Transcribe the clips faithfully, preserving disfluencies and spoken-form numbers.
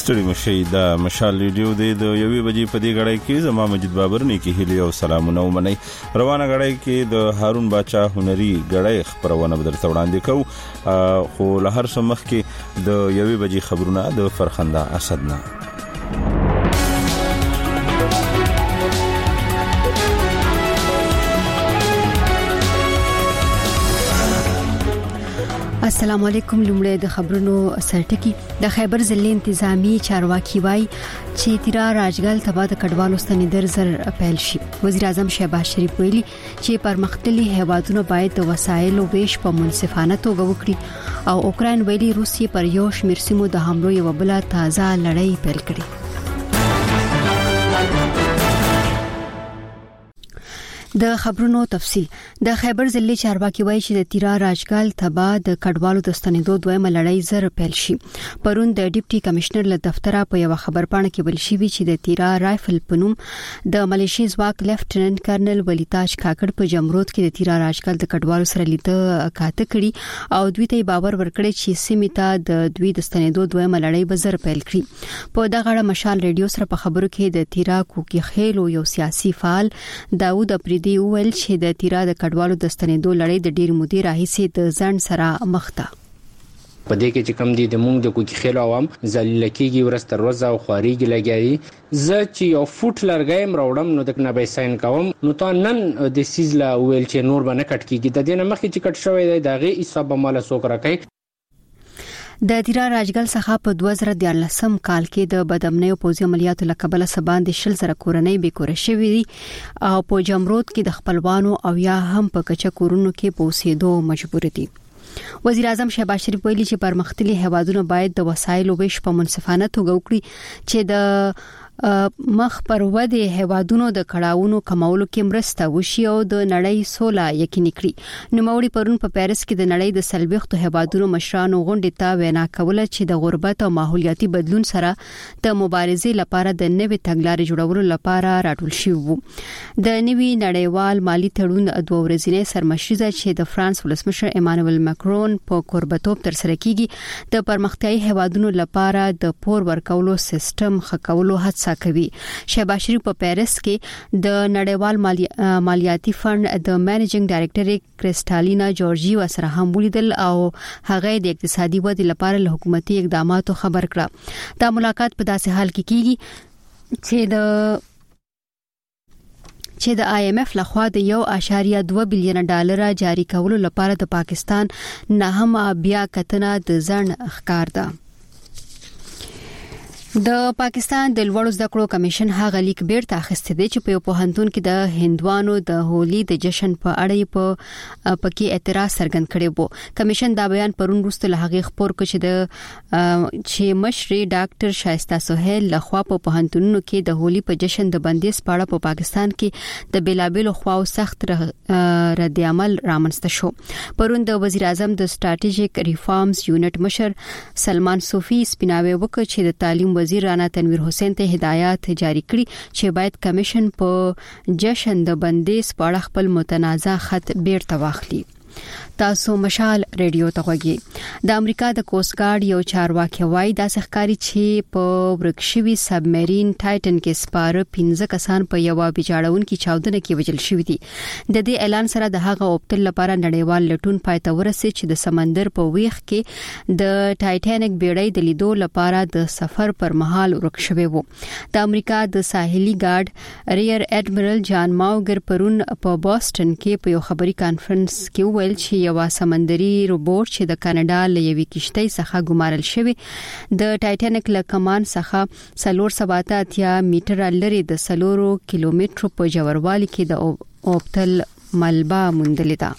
ستړي مشي د مشال ریډیو د یوې بجې په دې غړای کې زما مجید بابر نه کې هلي او سلامونه ومني. روانه غړای کې د هارون باچا هنري غړای خبرونه بدر وړاندې کو خو له هر څه مخ کې د یوې بجې خبرونه د فرخنده اسدنا. السلام علیکم. لومړی د خبرونو سرټکی. د خیبر ضلع انتظامی چارواکي وای چې تیرا راجګل تبا د کډوالو ستنیدر زر اپیل شي. وزیر اعظم شهباز شریف ویلي چې پرمختللي هیوادونو باید د وسایلو ویش په منصفانه توګه وکړي او اوکرين ویلي روسیې پر یو شمېر سیمو د حملو یو بل تازه لړۍ پیل کړي. د خبرونو تفصيل. د خیبر ضلع چارواکي وایي چې د تیرا راجګل تبا د کډوالو د ستنیدو دویمه لړۍ زر پیل شي. پرون د ډیپټي کمشنر له دفتره په یو خبرپاڼه کې ویل شوی چې د تیرا رایفل پنوم د ملیشي ځواک لیفټننټ کرنل ولیتاج کاکړ په جمرود کې د تیرا راجګل د کډوالو سره لیده کاته کړي او دوی ته باور ورکړي چې سیمه د دوی د ستنیدو دویمه لړۍ به زر پیل کړي. په دغه اړه مشال ریډیو سره په خبرو کې د تیرا کوکی خېلو یو سیاسي فعال داوود اپریدي دی ویل چې د تیرا د کډوالو د ستنیدو لړۍ د ډیر مودې راهیسې د ځن سره مخ ده. په دې کې چې کم دي د مونږ د کوکی خېل عوام ذلیل کېږي ورسته روزه او خواريږي لګي. زه چې یو فوټ لرګایم راوړم نو د کنه به ساين کوم نو تا نن د سیزلا ویل چې نور باندې کټ کېږي. د دې نه مخکې چې کټ شوی دی دغه حساب مال سوک راکې. د تیرا راجګل څخه په دوه زره دیارلسم کال کې د بدامنیو پوځي عملیاتو لکبله سباند شل زره کورنۍ به کور شوې دي او په جمرود کې د خپلوانو او یا هم په کچا کورونو کې پوسېدو مجبور دي. وزیر اعظم شهباز شریف ویلي چې پرمختللي هیوادونو باید د وسایلو ویش په منصفانه توګه وکړي چې د مخ پر ودی هیوادونو د کړهونو کمولو کې مرسته وشي او د نړۍ سوله یقیني کړي. نوموړي پرون په پیرس کې د نړۍ د سلبيختو هیوادونو مشرانو غونډې ته وینا کوله چې د غربت او ماحولیاتي بدلون سره د مبارزې لپاره د نوې تګلارې جوړولو لپاره راټول شوی وو. د نوې نړیوال مالی تړون د دوه ورځې سرمشري چې د فرانس ولسمشر ایمانوئل ماکرون په قربتوب تر سره کیږي د پرمختیايي هیوادونو لپاره د پور ورکولو سیستم خکولو هڅه کوي. شهباز شریف په پیرس کې د نړیوال مالی مالیاتي فند د منیجینګ ډایریکټر کریسټالینا جورجیوا سره هم ولیدل او هغه د اقتصادي ودې لپاره له حکومتي اقداماتو خبر کړه. دا ملاقات په داسې حال کې کیږي چې د چې د آی ایم ایف لخوا د یو اشاریه دوه بلین ډالر جاری کولو لپاره د پاکستان نه هم بیا کتنه د ځن ښکار ده. د پاکستان د لوړو زده کړو کمیشن هغه لیک بیرته اخیسته دی چې په پوهنتون کې د هندوانو د هولي د جشن په اړه په پکې اعتراض څرګند کړي وو. کمیشن دا بیان پرون وروسته له هغه خبر کړ چې د چې مشري ډاکټر شایسته سہیل لخوا په پوهنتونونو کې د هولي په جشن د بندیز پاړه په پاکستان کې د بلابل خواو سخت رد عمل رامنځته شو. پرون د وزیر اعظم د سټریټیجیک ریفارمز یونټ مشر سلمان صوفي سپیناوي وکړ چې د تعلیم وزیر رانا تنویر حسین ته هدایات جاری کړي چې باید کمیشن په جشن د بندیز په اړه خپل متنازع خط بیرته واخلي. تاسو مشال ریډیو ته غوږی. د امریکا د کوست ګارد یو چارواکي وایي د ښکاری چې په ورکشوي سبمرین ټایټن کې سپاره پنځه کسان په یو بيجاړون کې چاودنه کې وژل شوی دي. د دې اعلان سره د هغه اوپتل لپاره نړیوال لټون پای ته ورسېد چې د سمندر په ویخ کې د ټایټانیک بیړۍ د لیدو لپاره د سفر پر مهال ورکشوي وو. د امریکا د ساحلي ګارد ریئر اډمرل جان ماوګر پرون په بوسټن کې په یو خبري کانفرنس کې ویل چې یو سمندري روبوټ چې د کاناډا له یوې کشتۍ څخه ګمارل شوی د ټایټانیک له کمان څخه څلور سوه اتیا میټر لري د څلورو کیلومترو په ژوروالي کې د اوپتل ملبه موندلې ده.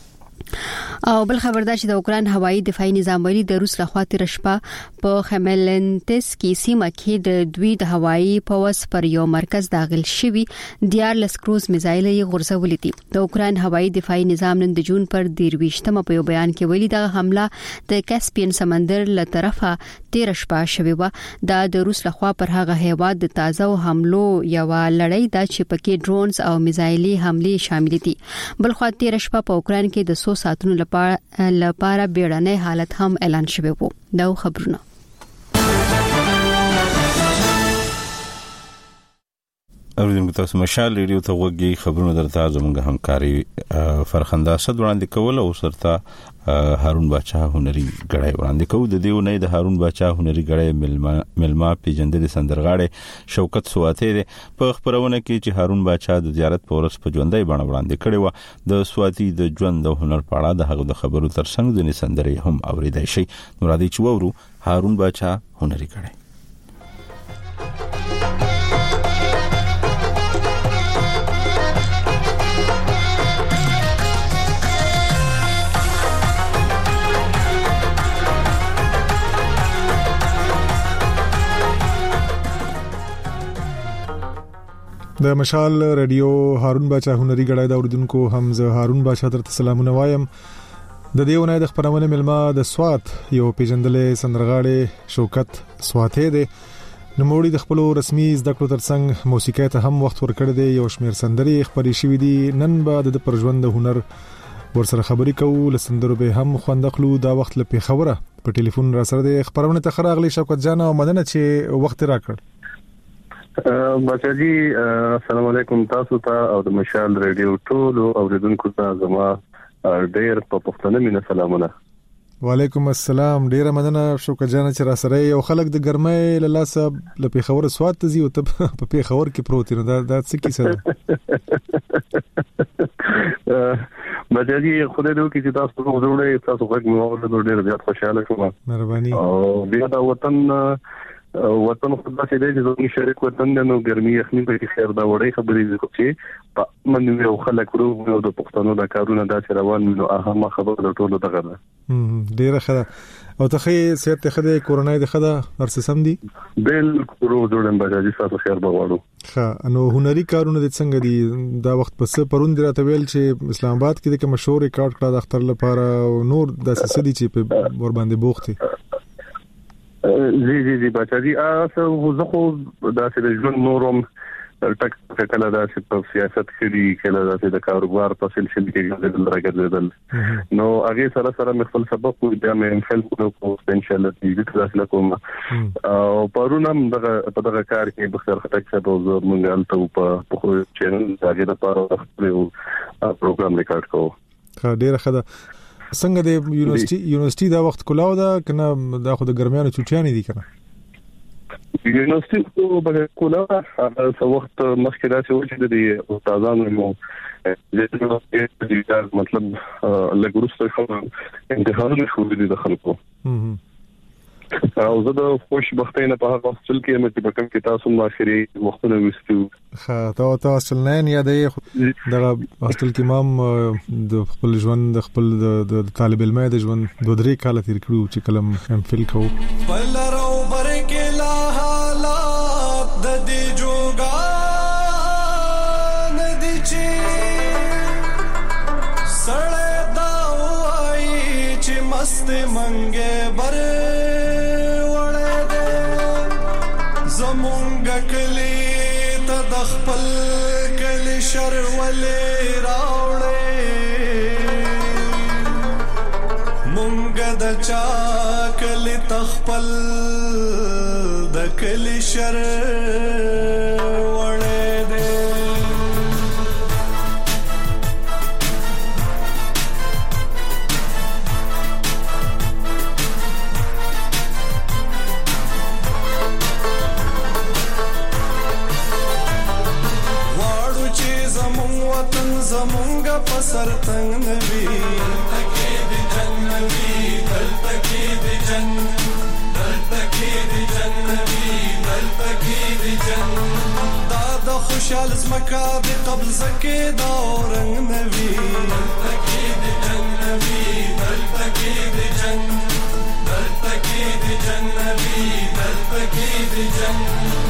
او بل خبر دا چې د اوکران هوایي دفاعي نظام ویلي د روس لخوا تیر شپه په خملنتس کې سیمه کې د دوی د هوایي پوځ پر یو مرکز داخل شوی دیارلس کروز میزایل یې غورځولې دي. د اوکران هوایي دفاعي نظام نن د جون پر دیرويشتمه په یو بیان کې ویلي د حمله د کاسپین سمندر له طرفه تیر شپه شوی و. دا د روس لخوا پر هغه هیواد د تازه حملو یو لړۍ دا چې پکې ډرونز او میزایلي حمله شامل دي. بل خو تیر شپه په اوکران کې د څو ساتونو لپاره لپاره بیړنۍ حالت هم اعلان شوی وو. دا خبرونه اوریدونکو تاسو مشال ریډیو ته وګورئ خبرونه درته زموږ همکاري فرخنده اسد وړاندې کول او سرته هارون باچا هنري غړای وړاندې کوي د دیو نه د هارون باچا هنري غړای ملما ملما پیجندل سندرغاړي شوکت سواته په خبرونه کې چې هارون باچا د زیارت په ورځ په ژوندۍ باندې وړاندې کړي و د سواتی د ژوند او هنر په اړه د هغه د خبرو ترڅنګ د سندري هم اوریدای شي نو راځي چې وورو هارون باچا هنري غړای د مشال رادیو هارون باچا هنري غړای د اوردونکو حمزه هارون باچا تر سلامونه وایم د دیونه د خبرونه ملما د سوات یو پیجندلې سندرغاړي شوکت سواته دی نوموړي د خپل رسمي زده کړو ترڅنګ موسیقي ته هم وخت ورکړ دی یو شمیر سندري خبري شوې دي نن بعد د پرژوند هنر ورسره خبري کوو لسندرو به هم خوندخلو دا وخت لپاره خبره په ټلیفون را سره د خبرونه ته خراغلي شوکت جان او مدنه چې وخت راکړ بچا جی السلام علیکم تاسو ته او د مشال ریډیو ټول اوریدونکو ته زما ډیر په پښتنه مینه سلامونه وعلیکم السلام ډیر مننه شوکت جان چې را سره یو خلک د ګرمۍ له لاسه لپاره خبر سواد ته زی او ته په پی خبر کې پروت نه دا د څه کیسه بچا جی خدای دې کې چې تاسو په وګورئ تاسو غږ مو اورل ډیر زیات خوشاله شوم مهرباني او بیا دا وطن وطن خدای دې دې زموږ شریک وطن نو ګرمي یخني په خیر دا وړي خبرې کوي په من یو خلک ورو د پښتنو د کارونه د روان نو اهم خبره د ټولو دغه ده ډیره ښه او ته خې سیرت خدای کورونا د خدا ورس سم دي بالکل جوړم بجاجي تاسو خیر بغواړو ښه نو هنري کارونه د څنګه دي دا وخت پس پروند راته ویل چې اسلام آباد کې د مشهور ریکارډ کړه د اختر لپاره نور د سسدي چې په ور باندې بوختي جی جی جی بچا جی اسه زه خو دا چې ژوند نورم ټک کله دا چې په سیاست کې کله دا چې د کاروبار په سلسله کې د راګرځیدل نو هغه سره سره مې خپل سبق کو بیا مې فلم کو ان شاء الله دې تاسو کوم او پرونم دغه په دغه کار کې بخیر خټک څه د زور مونږ ته په خو چینل دغه لپاره خپل پروګرام ریکارډ کوو ډیره ښه څنګه د یونیورسيټي یونیورسيټي دا وخت کولاو دا کنه دا خو د ګرمیانو چوټیانې دي کنه یونیورسيټي کو به کولاو هغه څو وخت مخکې راځي چې د استادانو مو د مطلب لګورسته خو امتحانونه شو دي د خلکو او زه د خوشبختۍ نه په هغه وخت کې مې په کوم کې تاسو ما اخري وختونه وستو ښه تا تاسو نه یا د دغه هاستل کې مام د خپل ژوند د خپل د طالب علم د ژوند دوه درې کال تیر کړو چې کلم ام فل کو بلرو برکه لا حالات د دې جوګا ندی چې سړې دا وای چې مست منګه بر زمونږ کلی ته د خپل کلی شر ولې راوړې مونږ د چا کلی ته خپل د کلی شر سر تنگ نبی دلتکی دی جن نبی دلتکی دی جن دلتکی دی جن نبی دلتکی دی جن دادا خوشحال زمکا دی قبضه کی دا رنگ نبی دلتکی دی جن نبی دلتکی دی جن دلتکی دی جن نبی دلتکی دی جن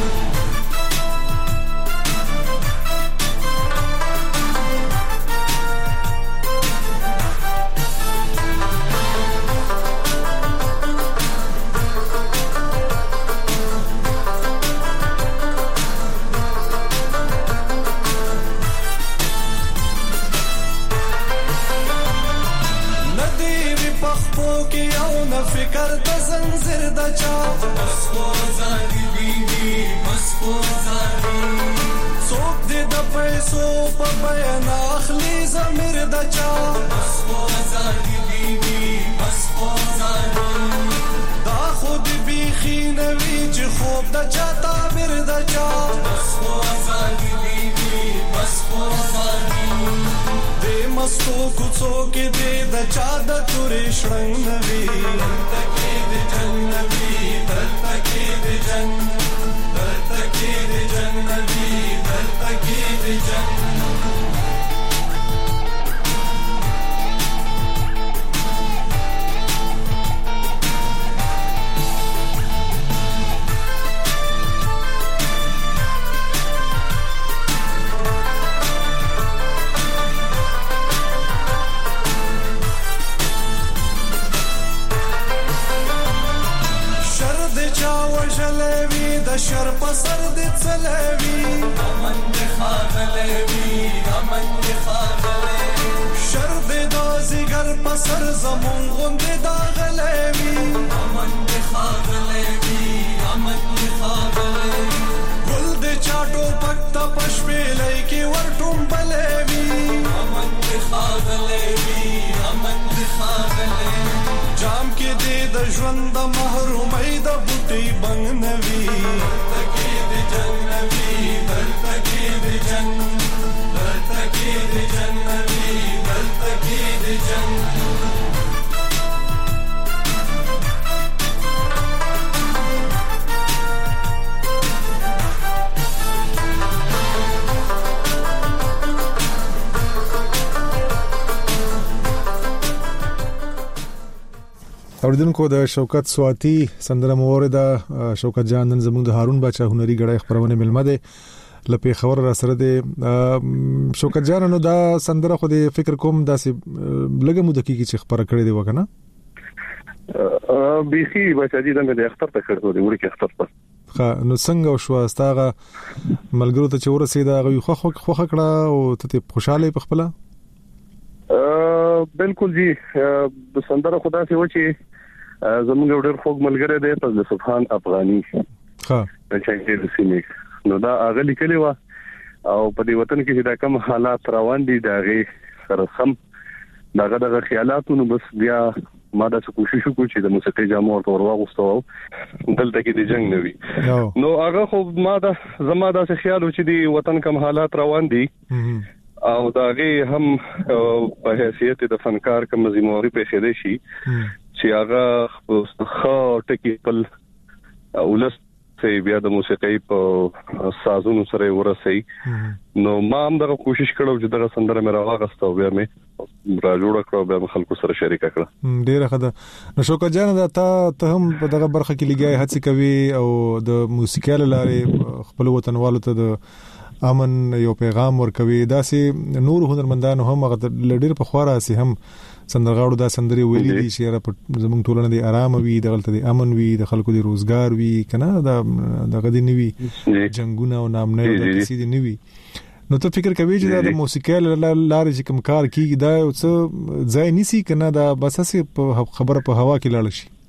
فکر د زنجیر د چا مسکو زاری بیبي مسکو زاری سو پیسو په بیان اخلي زمير د چا بس خو آزادي دي بس خو آزادي دا خود بيخي نوي چې خوب د چا تعبیر د چا بس خو آزادي دي بس خو آزادي د مستو کوڅو کې دې د چا د تورې شړنګ نوي دلته کې د جنوي دلته کې د جن دلته کې د جنوي دلته کې د جن شر پسر د چلوي امن د خاغلوي امن د خاغلوي شر د دازګر پسر زمون غوند د غلوي امن د خاغلوي امن د خاغلوي ګل د چاټو پټ پښپلې کې ورټوم بلوي امن د خاغلوي امن د خاغلوي جام کې دې د ژوند محرومۍ د بوټي بنګ نوي دلته کې د جنوي دلته کې د جن دلته کې د جنوي دلته کې د جن اوریدونکو د شوکت سواتی سندره مورده شوکت جان نن زموږ د هارون باچا هنري غړای خبرونه ملمه ده لپاره خبر را سره ده شوکت جان نو دا سندره خو د فکر کوم داسې لګه مو دقیقي چې خبره کړې دی وکنه بيخي باچا دي د اختر ته کړو دی ورکه اختر ته خا نو څنګه شو استاغه ملګرو ته چې ورسېدا غوي خو خو خو کړه او ته خوشاله په خپل بالکل جی د سندره خدا سي و چې زموږ ډېر خوږ ملګری دی په سبحان افغاني ها چې د سیمې نو دا اغلی کلی و او په دې وطن کې چې دا کوم حالات روان دي دا غي سره سم داغه دغه خیالاتونو بس بیا ما دا څه کوشش وکړ چې د موسیقي جامو ورته ورواغستو دلته کې د جنگ نوي نو هغه خو ما دا زما دا څه خیال و چې د وطن کوم حالات روان دي او داغه هم په حیثیت د فنکار کوم زموري په خېده شي چې هغه خو ټکی پل ولس سي بیا د موسیقي په سازونو سره ورسي نو ما هم دا کوشش کړو چې دا سندره مې راوغستو بیا مې را جوړ کړو بیا خلکو سره شریک کړم ډیره خده نو شوکت جان دا ته هم په دغه برخه کې لګای هڅه کوي او د موسیقي لاره خپل وطنوالو ته د امن یو پیغام ورکوي داسې نور هنرمندان هم هغه لډیر په خورا سي هم سندرغاړو دا سندري ویلي دي چې را زموږ ټولنه دي آرام وي د غلطه دي امن وي د خلکو دي روزګار وي کنه دا دغه دي نیوي جنگونه او نامنه د کسي دي نیوي نو ته فکر کوي چې د موسیقي لاره چې کوم کار کیږي دا څه ځای نيسي کنه دا بس اسه خبره په هوا کې لاړ شي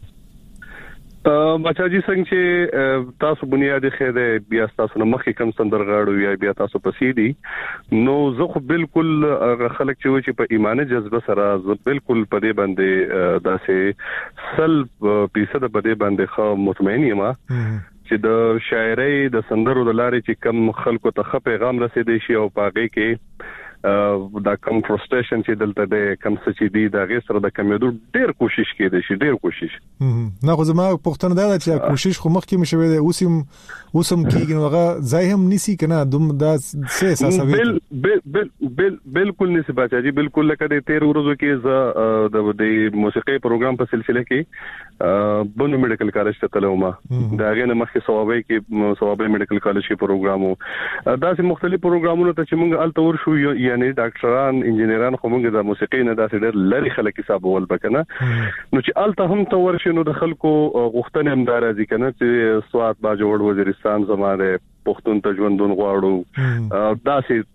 بچا جی څنګه چې تاسو بنیادی خیره بیا تاسو نه مخکې کم سندرغاړو یا بیا تاسو پسې دي نو زه خو بالکل خلک چې په ایمانه جذبه سره زه بالکل په دې باندې داسې سل فیصد په دې باندې خو مطمئن یم چې د شاعرۍ د سندرو د لارې چې کم خلکو ته خ پیغام رسیدي شي او پاګه کې دا کم فرستریشن چې دلته د کم سچې دي دا غیر سره د کمیدو ډیر کوشش کړي شي ډیر کوشش نه خو زما پښتنه دا چې کوشش خو مخکې مشوي دی اوسم اوسم کېږي نو هغه ځای هم نسی کنه دوم دا څه اساسوي بل بل بل بالکل نسی بچا جی بالکل لکه د تیر ورځو کې ز د موسیقي پروګرام په سلسله کې بنو میډیکل کالج ته تلوم دا غنه مخکې ثوابي کې ثوابي میډیکل کالج کې پروګرامو دا سه مختلف پروګرامونو ته چې موږ الته ورشو یعنی ډاکټران انجنیران خو موږ د موسیقي نه داسې ډېر لري خلک حساب ول بکنه نو چې الته هم ته ورشنو د خلکو غوښتنې هم دارازي کنه چې سواد با جوړ وزیرستان زماره پښتون ته ژوندون غواړو داسې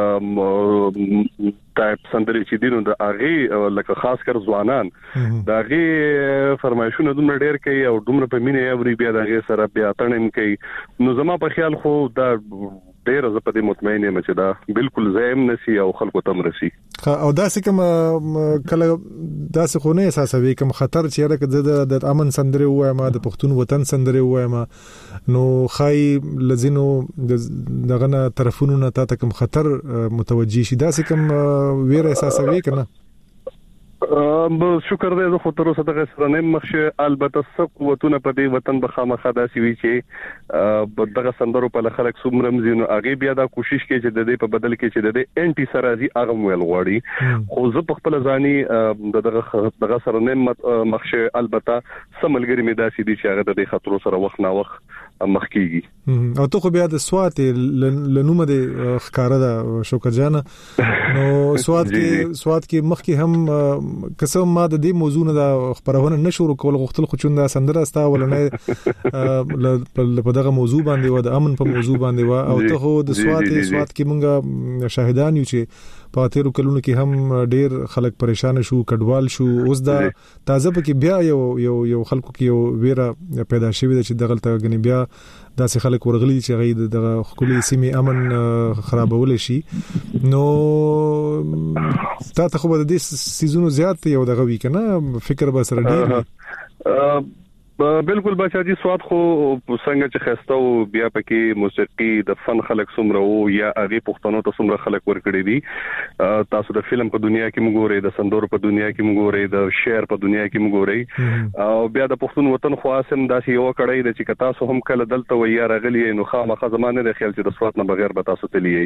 ټایپ سندري چې دینو د اغه لکه خاص کر ځوانان دا غي فرمایشونه دومره ډېر کوي او دومره په مینه اوري بیا دغه سره بیا تړم کوي نو زما په خیال خو دا ډېر زه په دې مطمئن یم چې دا بالکل زایم نسی او خلکو تم رسی او دا څه کوم کله دا څه خو نه احساسوي کوم خطر چې راکړه د امن سندره وایم د پښتون وطن سندره وایم نو خای لزینو دغه نه طرفونو نه تا کوم خطر متوجي شي دا څه کوم ویره احساسوي کنه ام شکر دې زه خو تر اوسه دغه سره نه مخشه البته څه قوتونه په دې وطن به خامخا داسي وي چې دغه سندرو په خلک څومره مزینو هغه بیا دا کوشش کوي چې د دې په بدل کې چې د دې انټي سرازي هغه ویل غواړي خو زه په خپل ځاني دغه دغه سره نه مخشه البته سملګری می داسي دي چې هغه د دې خطر سره وخت نه وخت مخکېږي او ته خو بیا د سوات لنومه د ښکارا د شوکت جان نو سوات کې سوات کې مخکې هم قسم ما د دې موضوع نه د خبرونه نشور کول غوښتل خو چوندا سندره استا ولنه په دغه موضوع باندې و د امن په موضوع باندې و او ته خو د سوات سوات کې مونږه شاهدان یو چې په تیرو کلونو کې هم ډیر خلک پریشان شو کډوال شو اوس دا تازه پکې بیا یو یو یو خلکو کې یو ویره پیدا شوې ده چې دغه تل غني بیا داسې خلک ورغلي چې غي د خپل سیمه امن خرابول شي نو تا ته خو د دې سيزونو زیات یو دغه وی کنه فکر به سره ډیر بالکل بچاجي سواد خو څنګه چې خسته او بیا پکې موسیقي د فن خلک څومره او یا هغه پښتنو ته څومره خلک ورکړي دي تاسو د فلم په دنیا کې موږ د سندور په دنیا کې موږ د شعر په دنیا کې موږ او بیا د پښتون وطن خاصم داسې یو کړی د چې تاسو هم کله دلته ویا راغلی نو خامخا زمانه د خیال چې د سواد نه بغیر به تاسو تللی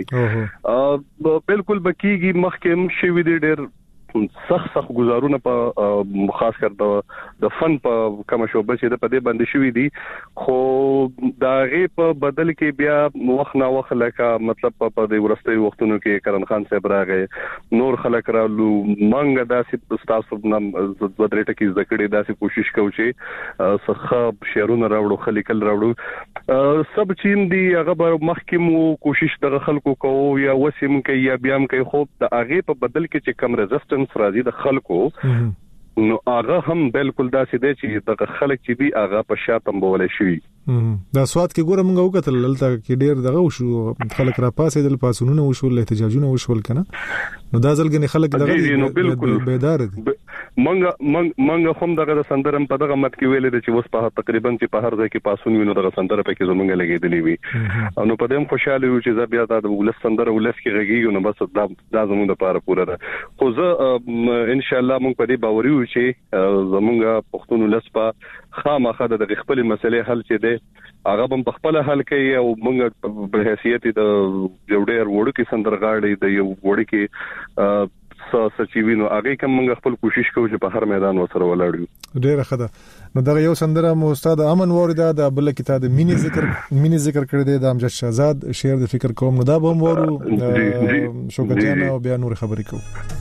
بالکل بکیږي مخکم شوی دی ډېر سخت سخت گزارونه په خاص کر د د فن په کوم شوبه چې د پدې باندې شوې دي خو دا غي په بدل کې بیا وخت نه وخت لکه مطلب په دې ورستي وختونو کې کرن خان صاحب راغی نور خلک رالو مانګه داسې تاسو نام ودرېټه کې ذکرې داسې کوشش کوي چې سخه شعرونه راوړو خلیکل راوړو سب چین دی هغه مخکمو کوشش د خلکو کوو یا وسیم کوي یا بیام کوي خو د هغه په بدل کې چې کم ريزिस्टेंस راځي د خلکو نو هغه هم بالکل داسې دی چې د خلک چې دی هغه په شاتم بولې شي دا سواد کې ګوره موږ وکتل لته کې ډیر دغه وشو خلک را پاسې د پاسونو وشو احتجاجونه وشول کنه نو دا ځلګنی خلک دغه بالکل بیدار دي منګه منګه هم دغه سندرم په دغه مت کې ویل دي چې وس په تقریبا چې په هر ځای کې پاسون وینو دغه سندره په کې زمونږ لګېدلې وي نو په دې هم خوشاله یو چې زه بیا دا د ولس سندره ولس کې غږیږي نو بس دا دا زمونږ لپاره پوره ده خو زه ان شاء الله مونږ په دې باور یو چې زمونږ پښتون ولس په خامخا د خپل مسلې حل چې ده هغه هم په خپل حل کوي او موږ په حیثیت د جوړیر وړو کې سندرغاړي د یو وړو کې سچوینو هغه کوم موږ خپل کوشش کوو چې په هر میدان وسره ولاړو ډیره خده نو دا یو سندره مو استاد امن ورده د بل کتاب د مینی ذکر مینی ذکر کړی دی د امجد شهزاد شعر د فکر کوم نو دا به مو ورو شوکت جان او بیا نور خبرې کوو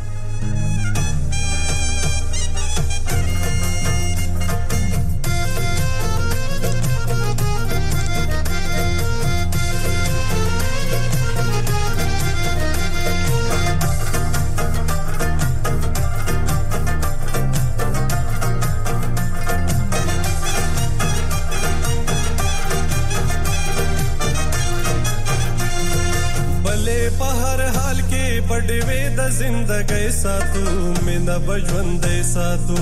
زندګۍ ساتو مینا بجوندې ساتو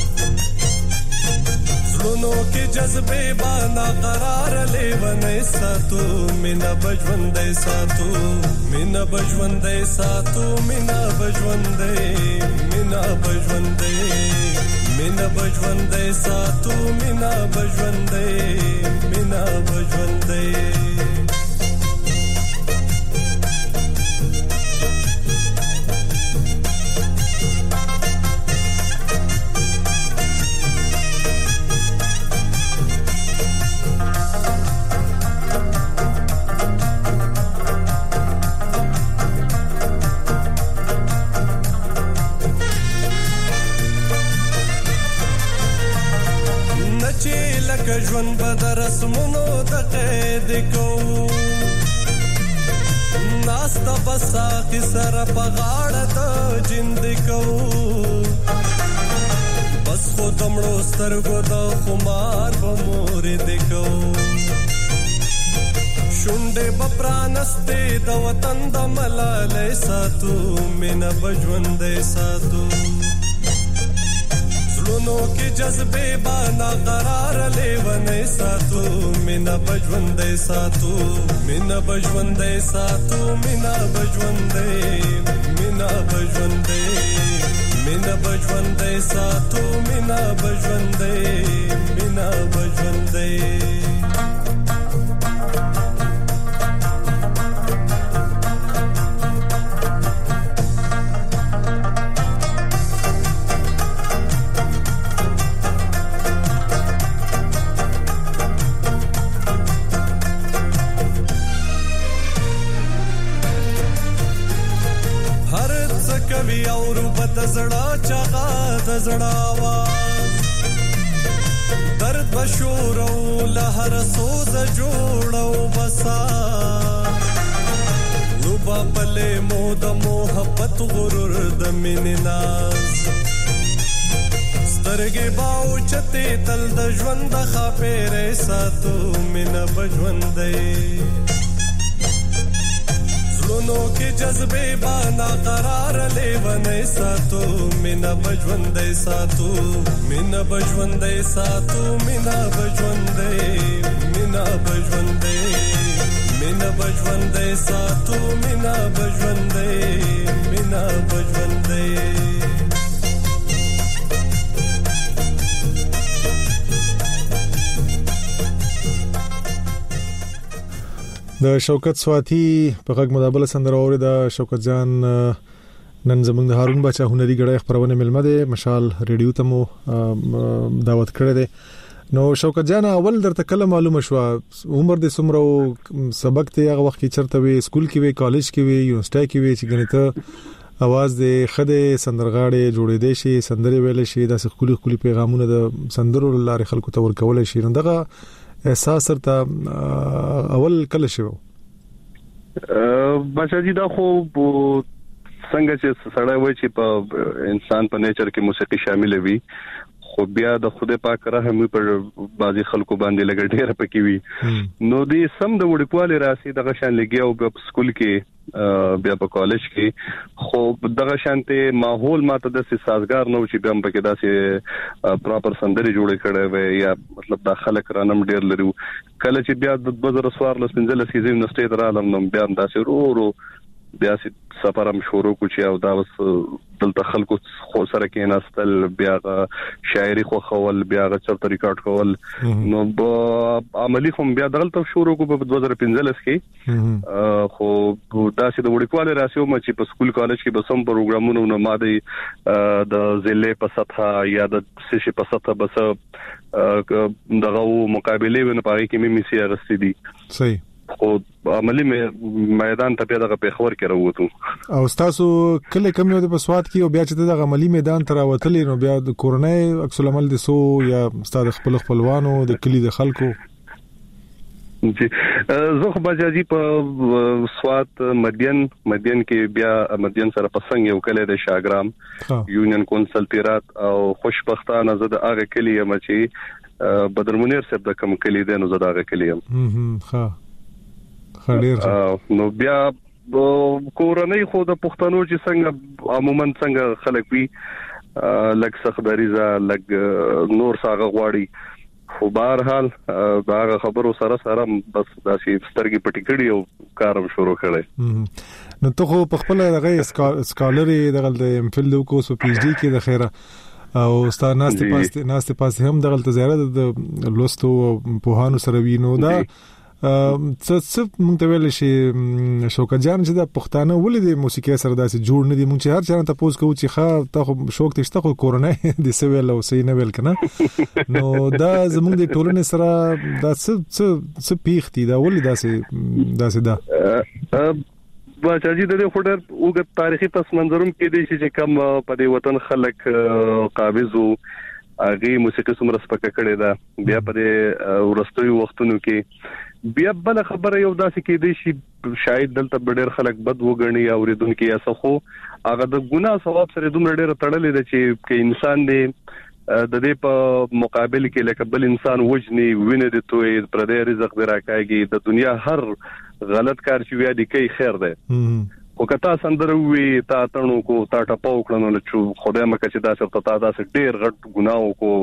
زړونو کې جذبې باندې قرار لیونې ساتو مینا بجوندې ساتو مینا بجوندې ساتو مینا بجوندې مینا بجوندې مینا بجوندې ساتو مینا بجوندې مینا بجوندې ژوند بدر رسمونو د قید کو ناستا بسا کی سر په غاړه د جند کو بس خو دمړو سترګو د خمار په مور د کو شونډې بپرانستې د وطن د ملالۍ ساتو مینه بژوندۍ ساتو زړونو کې جذبې بانا قرار لیونۍ ساتو مینه بژوندۍ ساتو مینه بژوندۍ ساتو مینه بژوندۍ مینه بژوندۍ مینه بژوندۍ ساتو مینه بژوندۍ مینه بژوندۍ کوي او ربد زړه چغا د زړه आवाज درد بشور او لهر سوز جوړو بسا لوبا پله مو د محبت غرور د میناز سترګې باو چته تل د ژوند خاپېره ساتو مینه بژوندۍ زړونو کې جذبې بانا قرار لیونۍ ساتو مینه بژوندۍ ساتو مینه بژوندۍ ساتو مینه بژوندۍ مینه بژوندۍ مینه بژوندۍ ساتو مینه بژوندۍ مینه بژوندۍ د شوکت سواتی په غږ مدابله سندره اوري د شوکت جان نن زموږ د هارون بچا هنري غړې خبرونه ملمه ده مشال ریډیو ته مو دعوت کړی دی نو شوکت جان اول درته کله معلومه شو عمر د سمرو سبق ته هغه وخت کې چرته وي سکول کې وي کالج کې وي یونیورسيټي کې وي چې غنته اواز د خده سندرغاړي جوړې دي شي سندري ویل شي د خولي خولي پیغامونه د سندرو لارې خلکو ته ورکول شي دغه احساس ته اول کله شو بچا جی دا خو څنګه چې سړی وای چې په انسان په نیچر کې موسیقي شامل وي خو بیا د خدای پاک رحم پر بازي خلکو باندې لګ ډېر پکې وي نو دې سم د وړکواله راسي دغه شان لګي او په سکول کې بیا په کالج کې خو دغه شانته ماحول ماته د سازگار نو چې بیا پکې داسې پراپر سندري جوړ کړي وي یا مطلب د خلک رانم ډېر لري کله چې بیا د بازار سوار لسنځل سیزم نو سټیټ رالم نو بیا داسې ورو ورو بیا سفرم شروع کو چې او دا وس دلته خلکو خو سره کې ناستل بیا شاعري خو خول بیا چرته ریکارډ کول نو عملی خو بیا دلته شروع کو په دوه هزار پنځه کې خو داسې د وړکواله راسیو مې چې په سکول کالج کې به سم پروګرامونو نو ماده د ضلع په سطح یا د سشي په سطح بس دغه مقابله ونه پاره کې مې میسي اغستې دي صحیح خو عملی میدان ته پیدا په خبر کې راووتو او تاسو کله کم یو د پسواد کې او بیا چې د عملی میدان ته راوتلې نو بیا د کورونای عکس العمل د سو یا استاد خپل خپلوانو د کلی د خلکو جی زه خو بجاجي په سواد مدین مدین کې بیا مدین سره پسنګ یو کله د شاګرام یونین کونسل پیرات او خوشبختانه زه د هغه کلی یم چې بدر منیر صاحب د کوم کلی دی نو زه د هغه کلی یم ها خډیر نو بیا کورنۍ خو د پښتنو چې څنګه عموما څنګه خلک وي لګ سخداریزه لګ نور ساغه غواړي خو بهر حال دا خبرو سره سره بس داسې سترګې پټې کړې او کارم شروع کړی نو ته خو په خپل دغه سکالري دغه د ام فل د کو سو پی ایچ ډي کې د خیره او استاد ناشته پاسته ناشته پاسه هم دغه زیاره د لوستو په هانو سره وینو دا څه څه مونږ ته ویل شي شوکت جان چې د پښتانه ولې د موسیقي سره داسې جوړ نه دي مونږ چې هر چا ته پوس کوو چې ښه ته خو شوق تشته خو کورونه د سویل او سې نه ویل کنه نو دا زموږ د ټولنې سره دا څه څه څه پیښتي دا ولې داسې داسې دا بچا جی د دې خډر اوګه تاریخي پس منظرم کې دي چې کم په دې وطن خلک قابض وو اغه موسیقي سمره سپکه کړي دا بیا په ورستوي وختونو کې بیا بل خبره یو داسې کې دي چې شاید دلته ډېر خلک بد وګڼي او ریدونکو یا څه خو هغه د ګناه ثواب سره دومره ډېر تړلې ده چې کې انسان دی د دې په مقابل کې لکه بل انسان وجني ویني د توې پر دې رزق دراکایږي د دنیا هر غلط کار چې ویا دي کوي خیر ده او کتا سندره وی تا تڼو کو تا ټپاو کړنو چې خدای مکه چې دا څه تا دا څه ډیر غټ ګناو کو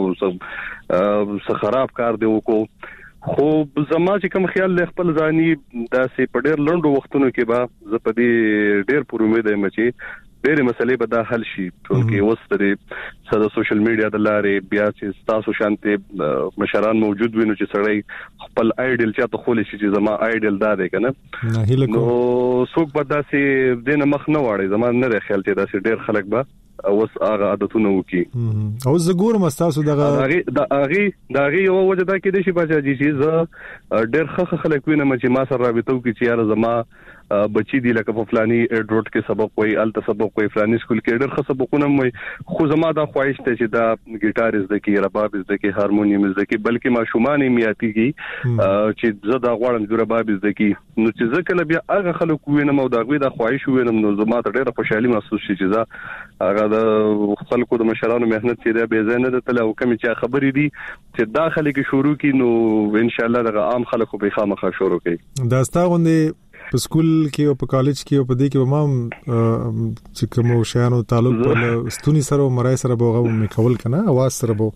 څه خراب کار دی وکړو خو زما چې کوم خیال له خپل ځاني دا سه په ډیر لندو وختونو کې به ز په دې ډیر پر امید یم چې ډېر مسلې به دا حل شي ټول کې اوس د سره سوشل میډیا د لارې بیا چې تاسو شانته مشران موجود وینو چې سړی خپل آیډل چاته خولي شي چې زما آیډل دا دی کنه نو څوک به دا سه دینه مخ نه واړي زما نه خیال چې دا سه ډېر خلک به اوس هغه عادتونه وکي او زګور مستاسو دغه دا هغه دا هغه یو وجه دا کې دي چې بچا چې ز ډېر خخ خلک وینم چې ما سره رابطه وکي چې یار زما بچی دی لکه په فلاني ایډروټ کې سبق وای ال سبق وای فلاني سکول کې ډېر ښه سبقونه وای خو زما دا خواهش ته چې دا ګیټار زده کی رباب زده کی هارمونیم زده کی بلکې ما شومانه میاتیږي چې زه دا غواړم چې رباب زده کی نو چې ځکه بیا هغه خلک وینم او دا غوي دا خواهش وینم نو زما ته ډېر خوشحالي محسوس شي چې دا هغه د خلکو د مشرانو مهنت چې دا به زنه ده تل او کوم چې خبرې دي چې داخلي کې شروع کی نو ان شاء الله د عام خلکو به خامخا شروع کوي دا ستاغوندې په سکول کې او په کالج کې او په دې کې به ما چې کوم شیانو تعلق په ستونی سره او مرای سره به غو میکول کنه اواز سره به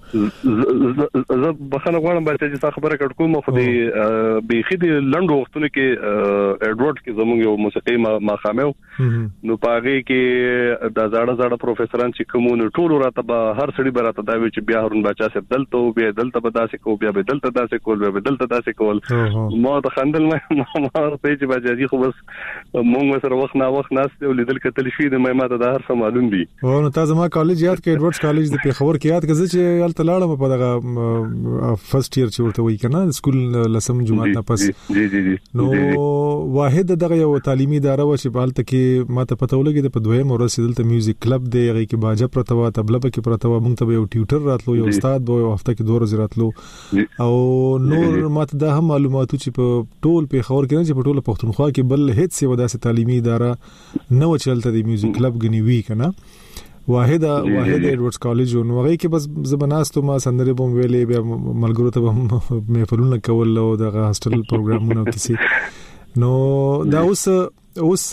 زه بخنه غواړم چې تاسو خبره کړ کوم خو دې بيخي د لندو وختونو کې ایډورډ کې زموږ یو موسیقي ما خامو نو پاره کې د زړه زړه پروفیسوران چې کومو ټول راته به هر سړي براته دا وی چې بیا هرون بچا سره دلته بیا دلته به داسې کو بیا به دلته داسې کول بیا به دلته داسې کول ما ته خندل ما ورته چې بچا خو بس مونږ سره وخت نه وخت ناست او لیدل کتل شي د مې ماته د هر څه معلوم دي او نو تاسو ما کالج یاد کې ایډورډ کالج د پیښور کې یاد کړئ چې ال تلاړم په دغه فرست ایئر چې ورته وای کنه سکول لسم جمعه نه پس جی جی جی نو واحد دغه یو تعلیمي اداره و چې بالته کې ماته پته ولګي په دویم ورځ دلته میوزیک کلب دی هغه کې باجه پرته و تبله کې پرته و مونږ ته یو ټیوټر راتلو یو استاد به هفته کې دوه ورځې راتلو او نور ماته د هم معلوماتو چې په ټول پیښور کې نه چې په ټول پښتونخوا کې بل هیڅ څه ودا سه تعلیمي اداره نو چلته د میوزیک کلب غنی وی کنه واحد واحد ایډورډز کالج نو هغه کې بس زبناستو ما سندره بوم ویلې بیا ملګرو ته محفلونه کول او د هاستل پروګرامونه کیسي نو دا اوس اوس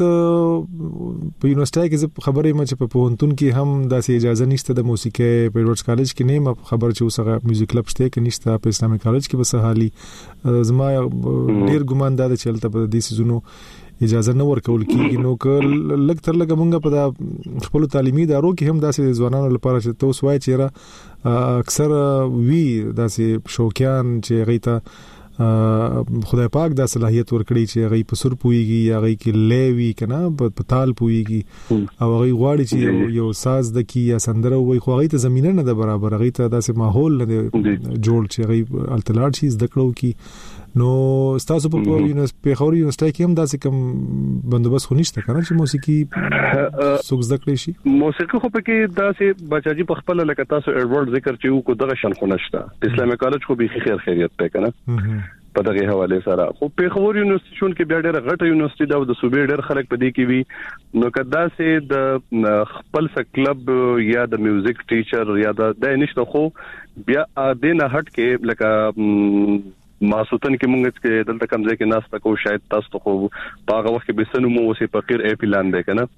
په یونیورسيټي کې خبرې ما چې په پوهنتون کې هم داسې اجازه نشته د موسیقي په ایډورډز کالج کې نه ما خبر چې اوس هغه میوزیک کلب شته کې نشته په اسلامي کالج کې بس حالي زما ډیر ګمان دا چې چلته په دې سيزونو اجازه نه ورکول کیږي نو کله لګ تر لګ مونږ په خپل تعلیمي ادارو کې هم داسې ځوانانو لپاره چې توس وای چې اکثر وی داسې شوقیان چې غیته خدای پاک دا صلاحیت ورکړي چې غي په سر پويږي یا غي کې لوي کنه په تال پويږي او غي غواړي چې یو ساز د کی یا سندره وي خو غي ته زمينه نه ده برابر غي ته داسې ماحول نه جوړ چې غي التلاړ شي زده کړو کی نو تاسو په یونیورسيټي په خوري یونیورسيټي کې هم داسې کوم بندوبست خو نشته کنه چې موسیقي څوک زده کړی شي موسیقي خو پکې داسې بچاجي په خپل لکه تاسو ایډورډ ذکر چې کو دغه شان خو نشته اسلامي کالج خو به خیر خیریت پې کنه په دغه حواله سره خو په خور یونیورسيټي شون کې بیا ډېر غټه یونیورسيټي دا د صوبې ډېر خلک په دې کې وي نو کدا سه د خپل س کلب یا د میوزیک ټیچر یا د نشته خو بیا د نه هټ کې لکه ماسوتن کې مونږ چې دلته کوم ځای کې ناس تکو شاید تاسو خو په هغه وخت کې به سنمو وسې فقیر اے پلان دی کنه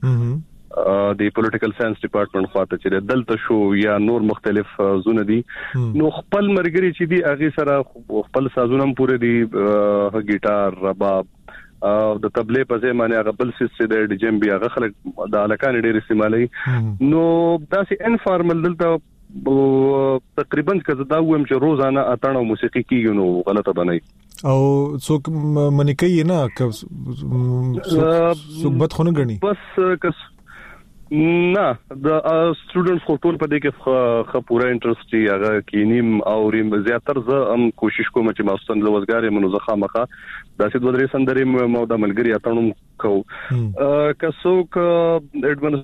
د پولیټیکل ساينس ډپارټمنټ خواته چې دلته شو یا نور مختلف زونه دي نو خپل مرګري چې دي هغه سره خپل سازونه پورې دي ګیټار رباب د تبلې په ځای باندې هغه بل سیس د ډیجمبي هغه خلک د الکان ډېر استعمالي نو داسې انفارمل دلته تقریبا کزه دا ویم چې روزانه اتانه موسیقي کیږي نو غلطه بنئ او څوک منی کوي نه ک څوک بد خونه غني بس کس نه د سټوډنټس خو ټول په دې کې خ پورا انټرست یې هغه کینیم او ریم زیاتر زه هم کوشش کوم چې ماستن لوزګاری منو زه خامخه داسې دوه درې سندرې مو د ملګری اتانو کو ک څوک اډوانس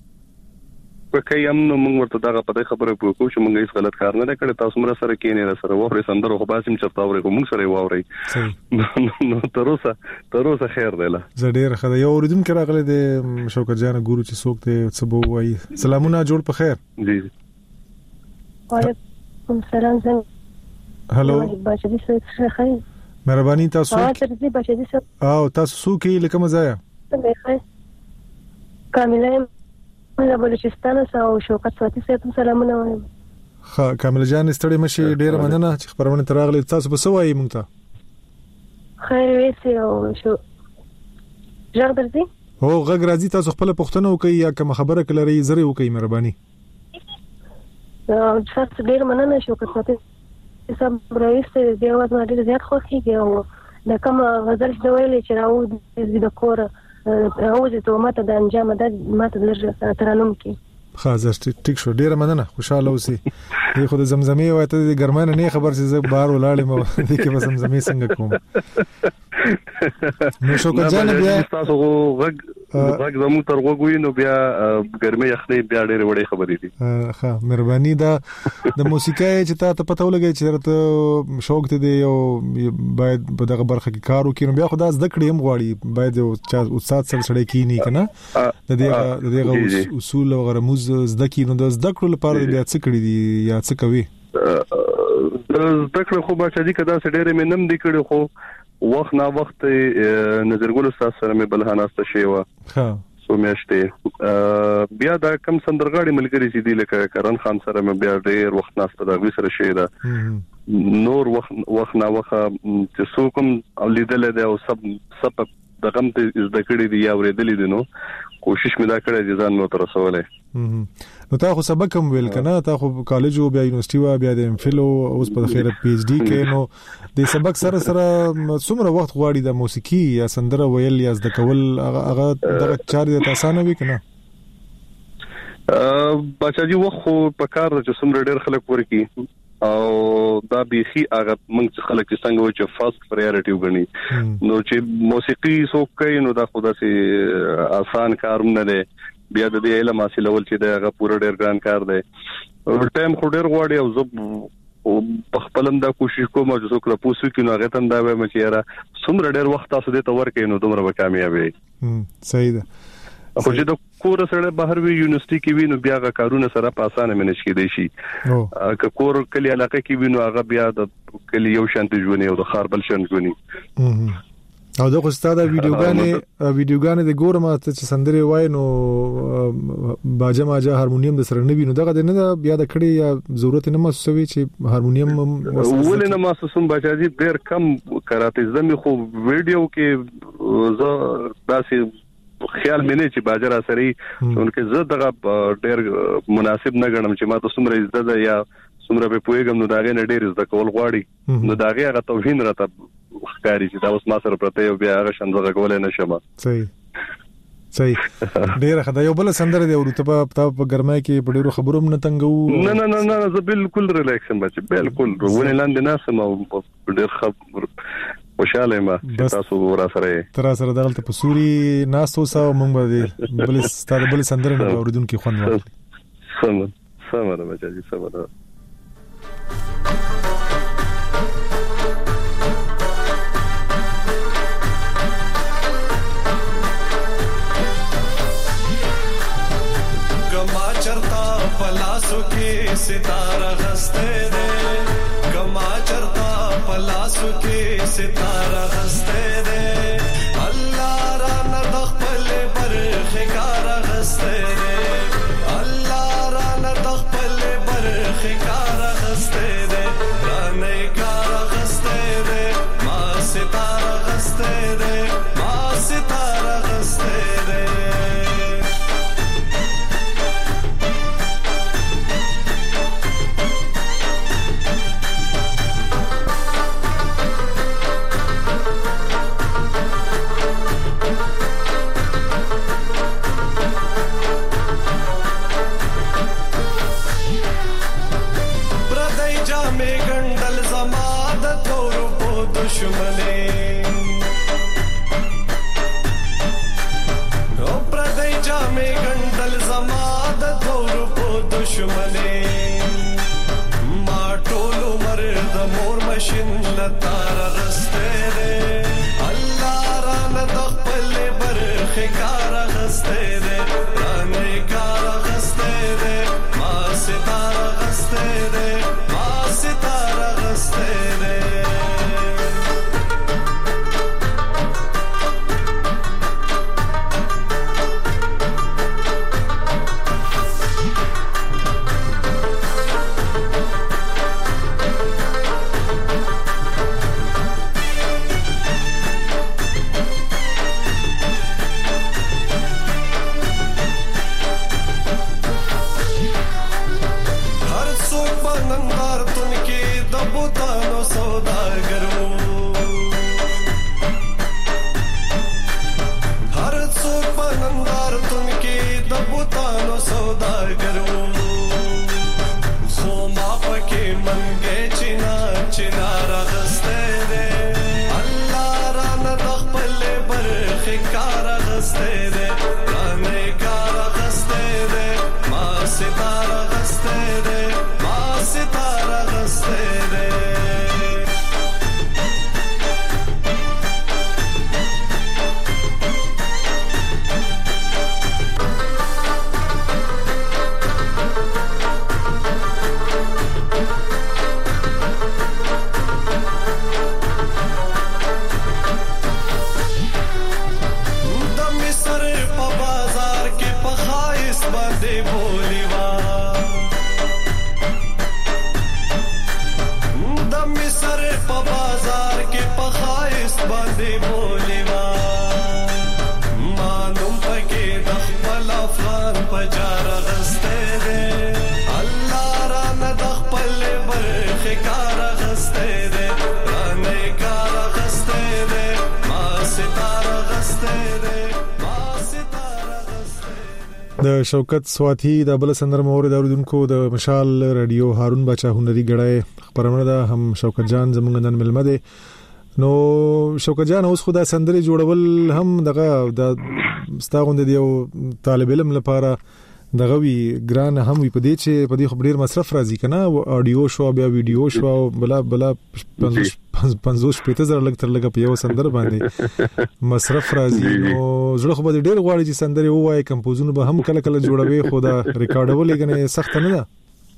پکې هم نو موږ ورته دا په خبره پوښتنه کوو چې موږ هیڅ غلط کار نه کړی تاسو مر سره کې نه سره وره سندرو خو باسم چرته وره موږ سره ووري نو تروسه تروسه خیر دی له زډیر خدای یو اوریدم کړه غل د شوکت جان ګورو چې څوک ته سبو وای سلامونه جوړ په خیر جی وعلیکم السلام. څنګه هلو بچی څه خیر؟ مهرباني تاسو ها ترې بچی څه او تاسو سو کې لکه مزایا څنګه خیر؟ کامله مله بلوچستان او شوکت ساتي سره سلامونه وایم. ها کامل جان ستړي مشي ډیره مننه چې خبرونه تراغلي. تاسو به سوای مونږ ته خیر وېسي او شو ژغ درځي هو غږ راځي. تاسو خپل پوښتنه وکړئ یا کوم خبره کله لري زری وکړئ مهرباني. او تاسو ډیر مننه شوکت ساتي سم راويسته دی اواز ما ډیر زیات خوښیږي او د کوم غزل د ویلې چې راو د کور اوځي ته ماته د انجام د ماته لږ ترانوم کې خاصه ټیک شو. ډیره مننه خوشاله اوسئ. دی خو د زمزمې وایته د ګرمانه نه خبر چې زه بهر ولاړم او د کې به زمزمې څنګه کوم. نو شو کجان بیا تاسو غږ غږ زمو تر وګوي نو بیا ګرمه یخني بیا ډېر وړي خبرې دي. ها مهرباني دا د موسیقۍ چې تا ته پته ولګي چې ته شوق ته دی او باید په دغه برخه کې کار وکړي نو بیا خدای زده کړې هم غواړي باید او استاد سره سره کینی کنه د دې د دې اصول او رموز زده کړي نو د زده کړو لپاره بیا څه کړی دي یا څه کوي؟ زده کړو خو به چې کدا سړي مې نم دی کړو خو وخت نا وخت نظرګل استاد سره مې بلهاناسته شي وا ها سو میاشته بیا دا کم سندرغاړي ملګری چې دی لکه کرن خان سره مې بیا ډېر وخت ناسته دا وی سره شي دا نور وخت وخت نا وخت چې سو کوم اولیدل دی او سب سب د غم ته زده کړی دی یا ورېدل دي نو کوشش مې دا کړی چې ځان نو تر رسولې. نو تا خو سبق هم ویل کنه تا خو کالج او بیا یونیورسيټي وا بیا د ام فل او اوس په خیره پی ایچ ډی کې نو د سبق سره سره څومره وخت غواړي د موسیقي یا سندره ویل یا زده کول هغه دغه چارې د اسانه وي کنه؟ بچاجي وخت په کار چې څومره ډېر خلک ورکی او دا بيخي هغه موږ خلک څنګه و چې فرست پرایورټي وګڼي نو چې موسیقي څوک کوي نو دا خو داسي آسان کار نه دی. بیا د دې علم حاصلول چې دا هغه پوره ډېر ګران کار دی. ټایم خو ډېر غواړي او زه په خپلم دا کوشش کوم چې څوک را پوسو کې نو هغه تم دا وایم چې یاره څومره ډېر وخت تاسو دې ته ورکې نو دومره به کامیاب وي. صحیح ده. خو چې د کور سره بهر وی یونیورسيټي کې وینو بیا غا کارونه سره په اسانه منځ کې دی شي که کور کلی علاقه کې وینو هغه بیا د کلی یو شانتي ژوندې او د خار بل شانتي ژوندې او دغه ستاده ویډیوګانې ویډیوګانې د ګورم ته چې سندري وای نو باجه ماجه هارمونیم د سره نه وینو دغه نه بیا د کړي یا ضرورت نه محسوسوي چې هارمونیم ولې نه محسوسوم بچاجي ډېر کم کراته زمي خو ویډیو کې زه داسې خیال مې نه چې باجر اثري څونکه زه دغه ډېر مناسب نه ګڼم چې ما ته څومره عزت ده یا څومره په پوهیږم نو داغه نه ډېر عزت کول غواړي نو داغه هغه توهین راته ښکاری چې دا اوس ما سره پرته یو بیا هغه شنځه کولای نشم. صحیح صحیح ډېر خدای یو بل سندره دی ورته په په ګرمای کې په ډېرو خبرو نه تنګو نه نه نه زه بالکل ریلیکسم بچ بالکل ونه لاندې ناسم او ډېر خبر خوشاله ما تاسو ورا سره تر سره دغلت په سوري ناستو سو مونږ به بل ستاره بل سندره نه اوریدونکو خوند ورکړي. سم سم ده بچی سم ده. गमा चरता पलासों के सितारा हंसते रे गमा चरता पलासों के सितारा हंसते रे अल्लाह रा न दखल पर खिकारा हंसते रे अल्लाह रा न दखल पर खिकारा हंसते रे राने कारा हंसते रे मां सितारा हंसते रे मां सितारा हंसते रे. तारा रस्ते रे अल्लाह रान दखल बर खिकारा हंसते रे राने कारा हंसते रे मां सितारा हंसते रे सौदागर खो मा पके मन के चिना चिना रगस्ते दे अल्लाह रान दखपले बरख कार रगस्ते दे राने कार रगस्ते दे मा सितारा रगस्ते दे मा सितारा रगस्ते दे د شوکت سواتی د بل سندر مور د اوردونکو د مشال رادیو هارون بچا هنري غړای خبرونه ده هم شوکت جان زمونږ نن ملمه ده نو شوکت جان اوس خدا سندري جوړول هم دغه د ستاغوند دی او طالب علم لپاره دغه وی ګران هم وي په دې چې په دې خبریر مصرف راځي کنه اډیو شو بیا ویډیو شو بلا بلا پنځوس پېته زره لګ تر لګ په یو سندر باندې مصرف راځي نو زړه خو به ډېر غواړي چې سندري وایي کمپوزونه به هم کله کله جوړوي خو دا ریکارډول یې سخت نه ده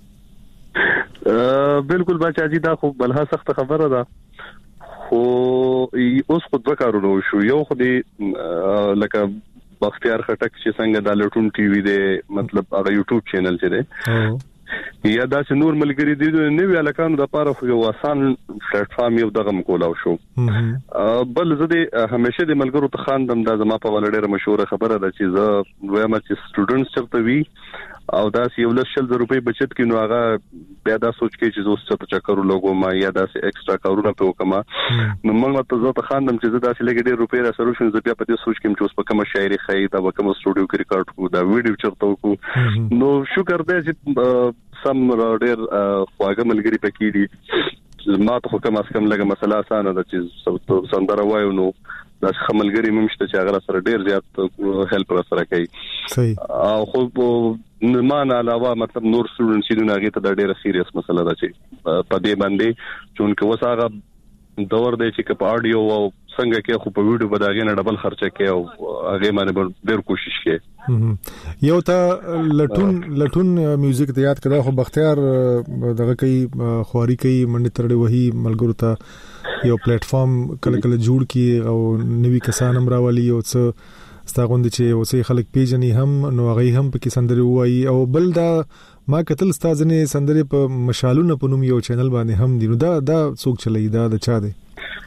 بالکل بچا جی دا خو بلها سخت خبره ده خو اوس خو دوه کارونه شو یو خو دې لکه بختیار خټک چې څنګه د لټون ټي وي دی مطلب هغه یوټیوب چینل چې دی یا دا چې نور ملګری دي د نوې الکانو د پاره خو یو آسان پلیټ فارم یو دغه مکولاو شو بل زه د همیشه د ملګرو ته خاندم دا زما په ولډه مشهور خبره ده چې زه وایم چې سټوډنټس چرته وي او دا یو لسل روپۍ بچت کینو هغه بیا دا سوچ کې چې زه څه چکرو لوګو ما یا دا ایکسترا کارونه په وکما نو موږ ته زه ته خاندم چې زه دا چې لګې ډېر روپۍ را سولوشن زه بیا په دې سوچ کې چې اوس په کومه شاعري خای دا په کومه سټوډیو کې ریکارډ کو دا ویډیو چرته کو نو شکر دې چې سم ډېر خواږه ملګری پکې دي ما ته کوم اس کم لګه مسله اسانه ده چې سندره وایو نو دا خملګری ممشته چې هغه سره ډیر زیات هیلپ را سره کوي صحیح او خو ما نه علاوه مطلب نور سټوډنټس دي هغه ته ډیره سیریس مسله ده چې په دې باندې چې وساغه دور دی چې په اډیو او څنګه کې خو په ویډیو بداګې نه ډبل خرچه کوي او هغه باندې ډیر کوشش کوي یو ته لټون لټون میوزیک ته یاد کړه خو بختیار دغه کوي خواري کوي منډه ترړې وਹੀ ملګرو ته یو پلیټ فارم کله کله جوړ کی او نوی کسان هم راولي او څه ستاغوند چې اوسې خلک پیژني هم نو هغه هم په سندري وایي او بل دا ما کتل ستازنه سندري په مشالونه په نوم یو چینل باندې هم دي نو دا دا څوک چلی دا د چا دی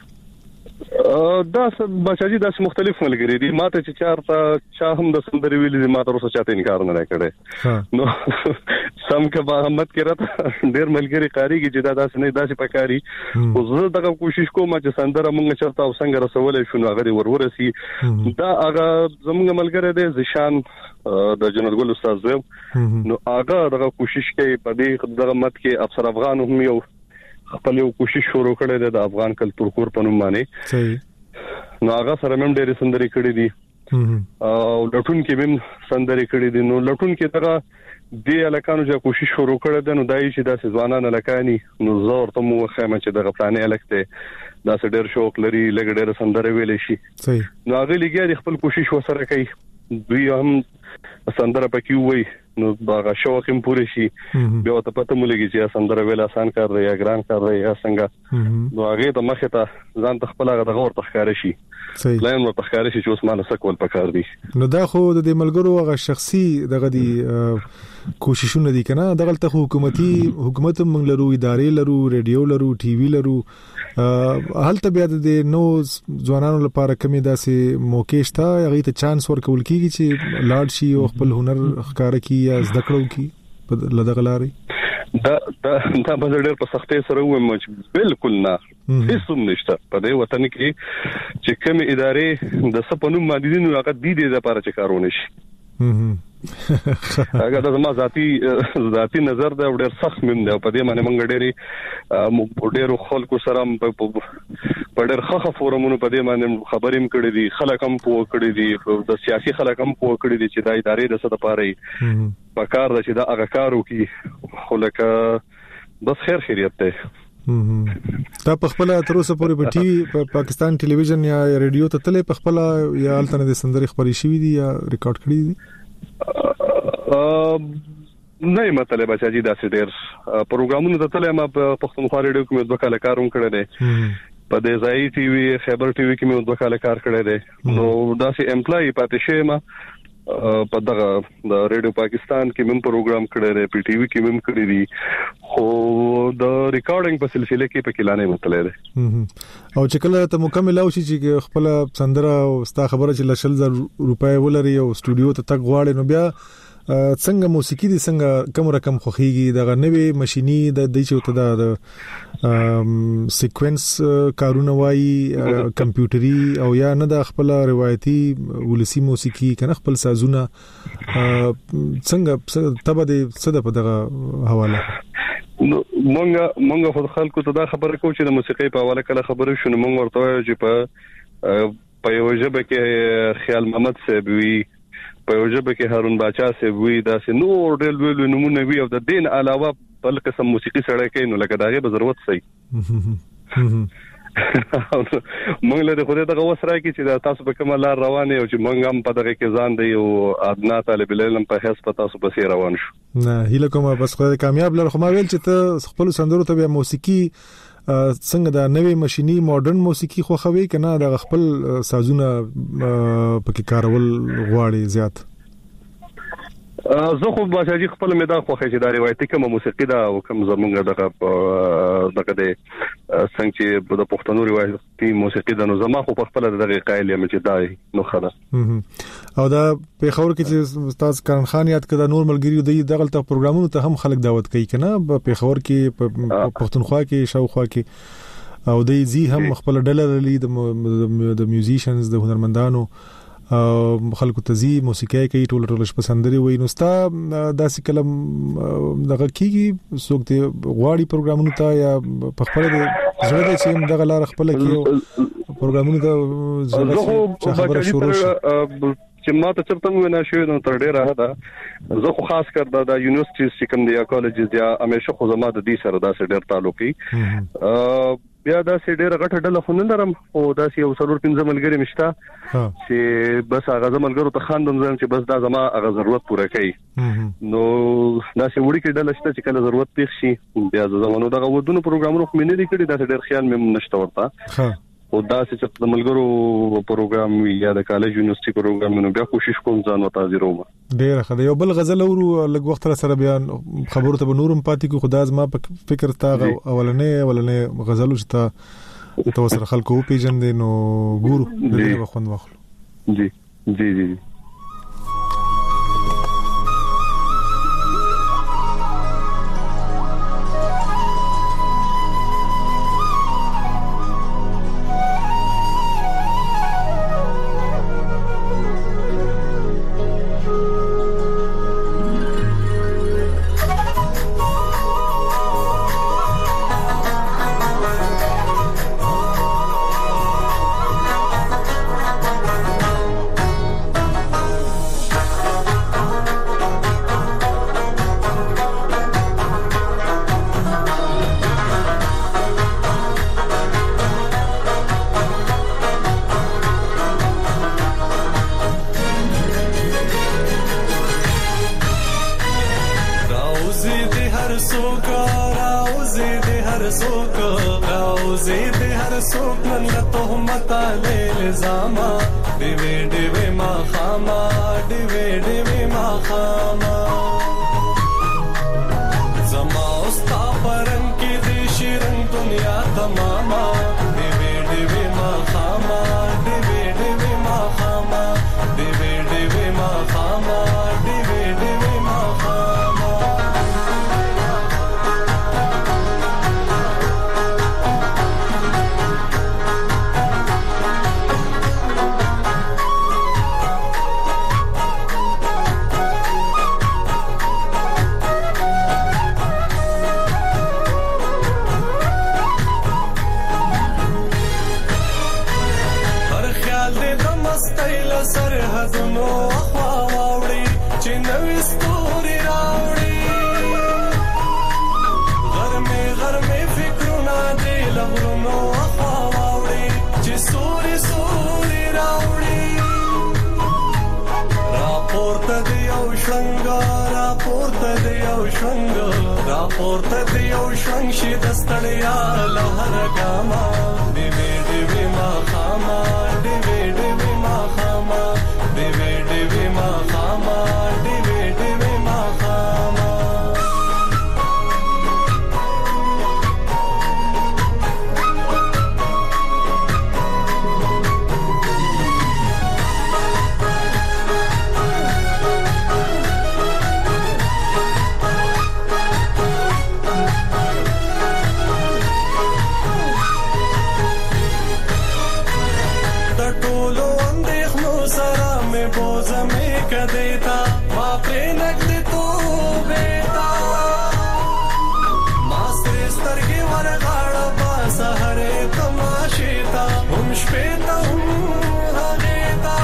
دا بچاجي داس مختلف ملګری دي ماته چې چارته چا هم د سندري ویلي دي ماته روسه چاته انکار نه کړي نو سم که با همت کړه ډېر ملګری قاریږي چې دا داس نه داسې پکاري او زه دغه کوشش کوم چې سندره مونږ چرته او څنګه رسولې شو هغه ورورسي دا هغه زمونږ ملګری دی ځشان د جنرال ګل استاد زو نو هغه دغه کوشش کوي په دې دغه مت کې افسر افغان هم یو خپل یو کوشش شروع کړی دی د افغان کلتور کور په نوم باندې صحیح نو هغه سره هم ډېر سندري کړې دي او لټون کې هم سندري کړې دي نو لټون کې دغه د الکانو چې کوشش شروع کړی دی نو دای چې د ځوانان الکانی نو زور ته مو خیمه چې دغه پلانې الکته دا ډېر شوق لري لګ ډېر سندري ویلې شي صحیح نو هغه لګي خپل کوشش وسره کوي دوی هم سندره پکې وای نو باغ شوق هم پوره شي بیا ته پته مولږي چې سندره ویل آسان کار دی یا ګران کار دی یا څنګه نو هغه ته مخه ته ځان ته خپل هغه غور تخکار شي صحیح لاین ور تخکار شي چې اوس مانه سکول پکار دی نو دا خو د ملګرو هغه شخصي دغه دی کوششونه دي کنه دغه ته حکومتي حکومت موږ لرو ادارې لرو ریډیو لرو ټي وي لرو هلته بیا د نو ځوانانو لپاره کمی داسې موقع شته هغه ته چانس ورکول کیږي چې لاړ شي او خپل هنر ښکار کړي یا زده کړو کی په لدغه لاري دا دا دا په ډېر په سختۍ سره وایم چې بالکل نه هیڅ هم نشته په دې وطن کې چې کوم ادارې د سپنوم باندې نو هغه د دې لپاره چې کارونه شي هغه د ما ذاتی ذاتی نظر دا ډېر سخت مم دی په دې باندې مونږ ډېری ډېر خلکو سره په ډېر ښه فورمونو په دې باندې خبرې کړې دي خلک هم پوه کړی دي د سیاسي خلک هم پوه کړی دي چې د ادارې د څه لپاره په کار د چې دا هغه کارو کې خو لکه بس خیر خیریت ده تا په خپل تر اوسه پورې په ټي وي په پاکستان ټلویزیون یا ریډیو ته تلې په خپل یا التنه د سندري خبري شوې دي یا ریکارډ کړې دي نه مطلب چې دا څه ډېر پروګرامونه ته تلې ما په پښتونخوا ریډیو کې د وکاله کاروم کړی دی په دې ځای ټي وي خیبر ټي وي کې مې د وکاله کار کړی دی نو دا سي امپلای پاتې شوی ما په دغه د ریډیو پاکستان کې مم پروګرام کړی دی په ټي وي کې مم کړی دی خو د ریکارډینګ په سلسله کې په کلانه مطلب دی او چې کله ته مکمل او شي چې خپل سندره او ستا خبره چې لشل زر روپۍ ولري او سټوډیو ته تک غواړي نو بیا څنګه موسیقي دي څنګه کوم رقم خوخيږي دغه نوې ماشيني د دې چې ته د سیکوینس کارونه وایي کمپیوټري او یا نه د خپل روایتي ولسی موسیقي کنه خپل سازونه څنګه تبه دې څه د په دغه حواله مونږ مونږ خو خلکو ته دا خبره کوو چې د موسیقي په حواله کله خبره شونه مونږ ورته چې په په یو ژبه کې خیال محمد صاحب وی په یو ژبه کې هارون باچا صاحب وی دا سه نور ډېر ویل نمونه وی او د دین علاوه بل قسم موسیقي سره کوي نو لکه داغه به ضرورت سي مونږ له خدای دغه وسره کې چې تاسو په کومه لار روانه او چې مونږ هم په دغه کې ځان دی او ادنا طالب العلم په هیڅ په تاسو په سیر روان شو نه هیله کوم بس خدای کامیاب لر خو ما ویل چې ته خپل سندرو ته بیا موسیقي څنګه دا نوې ماشيني ماډرن موسیقي خو خوي کنه د خپل سازونه پکې کارول غواړي زیات زه خو باشاجي خپل میدان خو چې دا روایتي کوم موسیقي دا او کوم زمونږ دغه دغه د څنګه چې د پښتنو روایتي موسیقي د نو زما خو په خپل دغه قایل یم چې دا نو خره او دا په خبر کې چې استاد کرن خان یاد کړه نور ملګری دی دغه ته پروګرامونو ته هم خلک دعوت کوي کنه په خبر کې په پښتونخوا کې شاوخوا کې او د زی هم خپل ډلر لري د میوزیشنز د هنرمندانو خلکو تزي موسیقي کوي ټول ټول پسندري وي نو ستا داسې کلم دغه کیږي څوک ته غواړي پروګرامونو ته یا په خپل زړه د چې دغه لار خپل کیو پروګرامونو ته زړه خبره شروع شي چې ما ته چرته مو نه شوی نو تر ډیره ده زه خو خاص کر د یونیورسيټي چې کوم دی کالجز یا همیشه خو زما د دې سره داسې ډیر تعلقي بیا دا سې ډېر غټه ډله خو نه لرم او دا سې یو څلور پنځه ملګري مشته چې بس هغه زملګرو ته خاندم زم چې بس دا زما هغه ضرورت پوره کوي نو دا سې وړي کې ډله شته چې کله ضرورت پیښ شي بیا زمونږ دغه ودونو پروګرامونو خو مې نه لیکلي دا ډېر خیال مې نشته ورته او دا چې د ملګرو پروګرام یا د کالج یونیورسيټي پروګرامونو بیا کوشش کوم ځان وتا زیروم ډېر ښه یو بل غزل ورو لږ وخت سره بیان خبرو ته نورم پاتې کو خدای زما په فکر تا اولنې اولنې غزل چې تا تو سره خلکو پیژندې نو ګورو دغه وخت واخلو جی جی جی ستوري راوړي غرمه غرمه فکرونه دې لغرونو اخوا واوړي چې سوري سوري راوړي راپورته دی او شنګار راپورته دی او شنګار راپورته دی او شنګ شي دستړیا لهر ګاما دی وی دی وی ما خاما دی وی دی وی ما خاما دی وی دی وی ما خاما دی وی دی وی ما خاما देता मापे नगद तो बेटा मास्टर स्तरगे वरगाड़ पास हरे तमाशेता हम श्वेता हम हरेता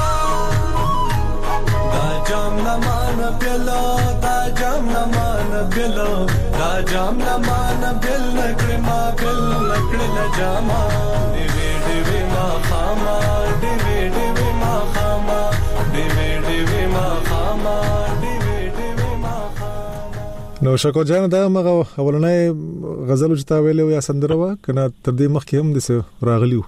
दा जाम न मान बिलो दा जाम न मान बिलो दा जाम न मान बिल नकड़ मा बिल नकड़ न जामा दिवे दिवे मा खामा दिवे दिवे मा खामा दिवे दिवे मा खामा दिवे दिवे मा खामा. نو شکو جان دا مغه اولنې غزل چې تا ویلو یا سندره وا کنه تر دې مخکې هم د راغلیو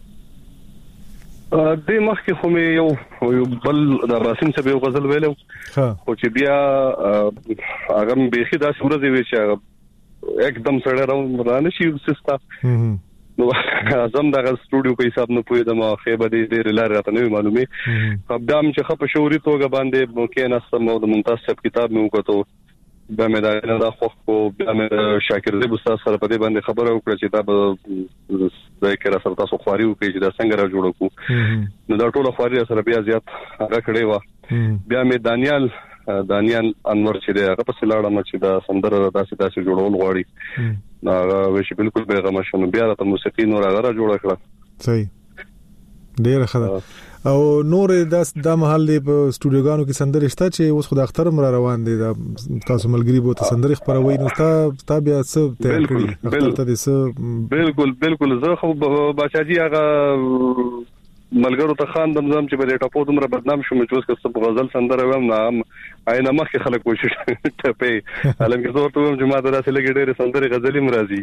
دې مخکې خو مې یو بل د راسم څخه یو غزل ویلو خو چې بیا هغه به خې دا صورت وی چې एकदम سره روان شي سستا نو اعظم دغه سټوډیو په حساب نه پوهیدم خو به دې لار راته نه معلومه قدام چې خپ شوري توګه باندې ممکن است مو د منتصب کتاب مې وکړو به مې دا نه دا خو کو به مې شاکر دې استاد سره په دې باندې خبره وکړه چې دا به ذکر سره تاسو خواري وکړي چې دا څنګه را جوړ کو نو دا ټول خواري سره بیا زیات هغه کړي و بیا مې دانیال دانیال انور چې هغه په سلاړه چې دا سندره داسې داسې جوړول غواړي هغه وشي بالکل بیغمه شنو بیا د موسیقي نور هغه جوړ کړه صحیح ډیر ښه او نور داس د محل په سټوډیوګانو کې سندرې شته چې اوس خو د اختر مر روان دي تاسو ملګری بو ته سندرې خبروي نو تا بیا څه تیار کړی اختر ته دې څه بالکل بالکل زه خو بچاجي هغه ملګرو ته خان دمزم چې په ټاپو دومره بدنام شوم چې اوس کس په غزل سندره وم نه عینه مخه خلک کوشش ټپه علم کې زه ورته وم چې ما دراسه لګې ډېر سندره غزلې مرضی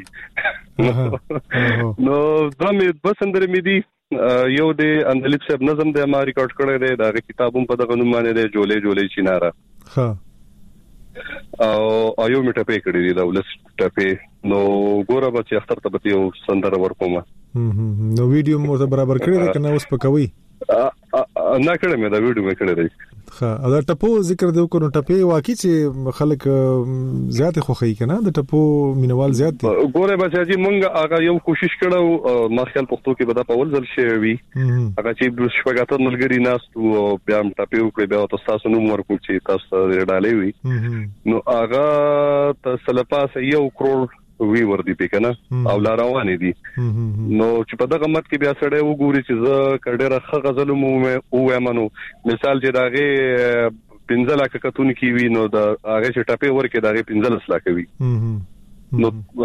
نو دمه بس سندره مې دي یو د اندلیب صاحب نظم د ما ریکارډ کړی دی دا کتابون په دغه نوم باندې دی جولې جولې چیناره ها او ایو می ټپه کړی دی دا ولس ټپه نو ګوره به چې اختر ته به یو سندره ورکوم نو ویډیو مو ته برابر کړی دی کنه اوس پکوي نه کړم دا ویډیو مې کړی دی ها دا ټپو ذکر دی کو نو ټپه واقعي چې خلک زیات خوخی کنه د ټپو مینوال زیات دي ګوره بچا جی مونږ هغه یو کوشش کړو ما خیال پښتو کې به دا په ول ځل شي وي هغه چې شپږاتو ملګری ناس او بیا ټپه وکړي بیا تاسو نو ورکو چې تاسو ډالې وي نو هغه تاسو لپاره یو کروڑ وی ور دي پکنه او لا روان دي نو چې په دغه مت کې بیا سړی وګوري چې زه کډره خ غزل مو او امنو مثال چې داغه پنځه لک کتون کی وی نو دا هغه چې ټپه ورکې داغه پنځه لک وی نو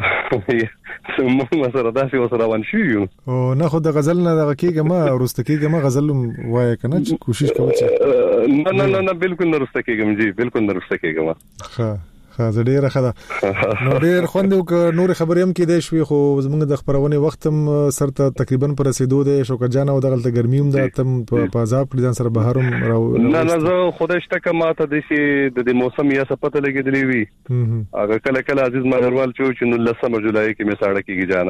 سمو سره داسې وسره روان شي او نه خو د غزل نه دغه کېګه ما ورسته کېګه ما غزل وای کنه چې کوشش کوم چې نه نه نه بالکل نه ورسته کېګم جی بالکل نه ورسته کېګم ها خاصه ډیره خدا نو ډیر خوندو ک نور خبرې هم کې د شوي خو زمونږ د خبرونه وخت هم سرته تقریبا پر رسیدو د شوکت جان او دغه ګرمي هم د تم په عذاب کې ځان سره بهروم راو نه نه زه خدای شته کما ته د شي د موسم یا سپته لګیدلی وي هغه کله کله عزیز مهروال چې نو لسمه جولای کې می ساړه کېږي جانا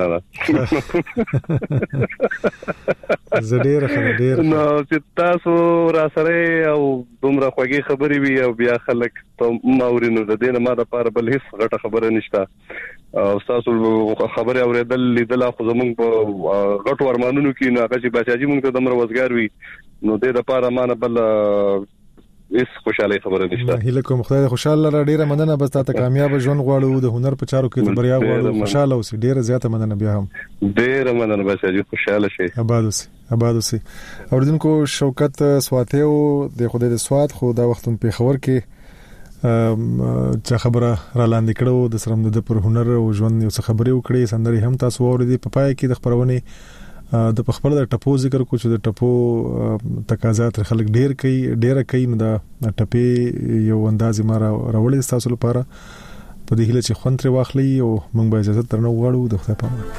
زډیر خبر ډیر نو چې تاسو را سره او دومره خوږی خبرې وي او بیا خلک ته ماورینو د دینه ما د پاره بل هیڅ غټه خبره نشته او تاسو خبره اوریدل لیدل خو زمونږ په غټو ارمانونو کې نه هغه چې بچاجي مونږ ته د مروزګار وي نو د لپاره ما نه بل هیڅ خوشاله خبره نشته هله کوم خدای خوشاله را ډیره مننه بس تاسو کامیاب ژوند غواړو د هنر په چارو کې د بریا غواړو خوشاله اوسئ ډیره زیاته مننه بیا هم ډیره مننه بچاجي خوشاله شئ آباد اوسئ آباد اوسئ اوردونکو شوکت سواتیو د خدای د سوات خو دا وختون په خبر کې چې خبره را لاندې کړو د سرم د پر هنر او ژوند یو څه خبرې وکړې سندري هم تاسو اوریدي په پای کې د خبرونه د خپل د ټپو ذکر کو چې د ټپو تقاضا تر خلک ډیر کوي ډیره کوي نو د ټپې یو انداز ما راوړل تاسو لپاره په دې هله چې خونتره واخلي او موږ به اجازه ترنه وغواړو د خدای په امان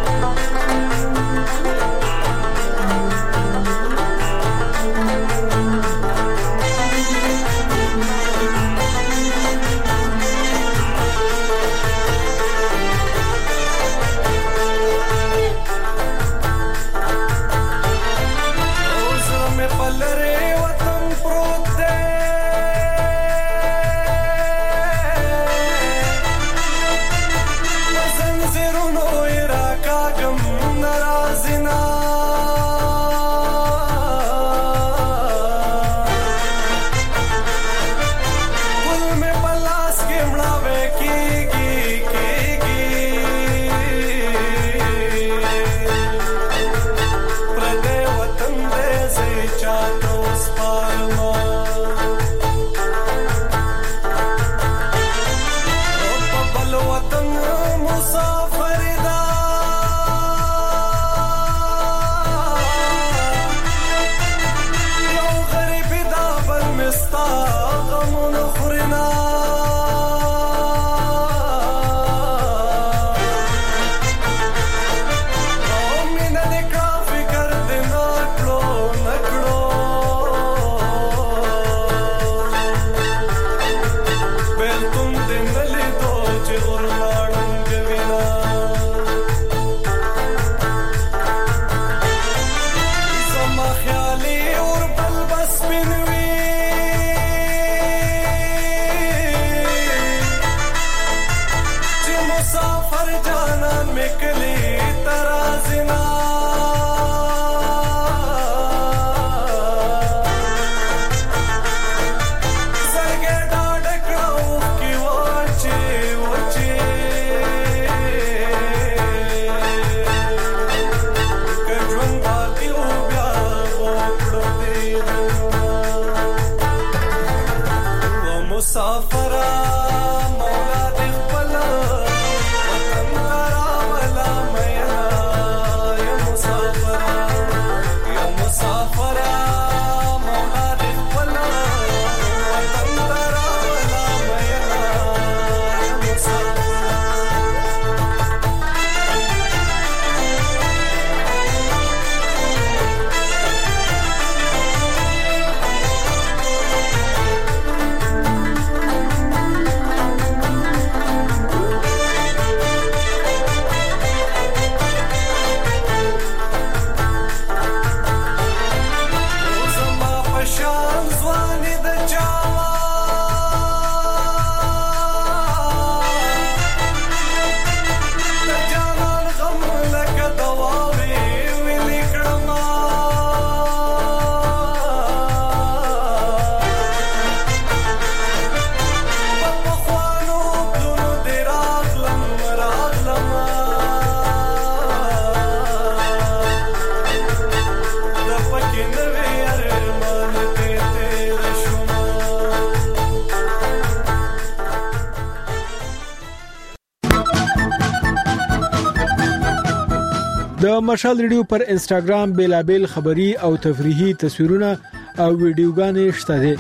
د مشال ریډیو پر انستګرام بیلابل خبری او تفریحي تصویرونه او ویډیوګانې شته دي.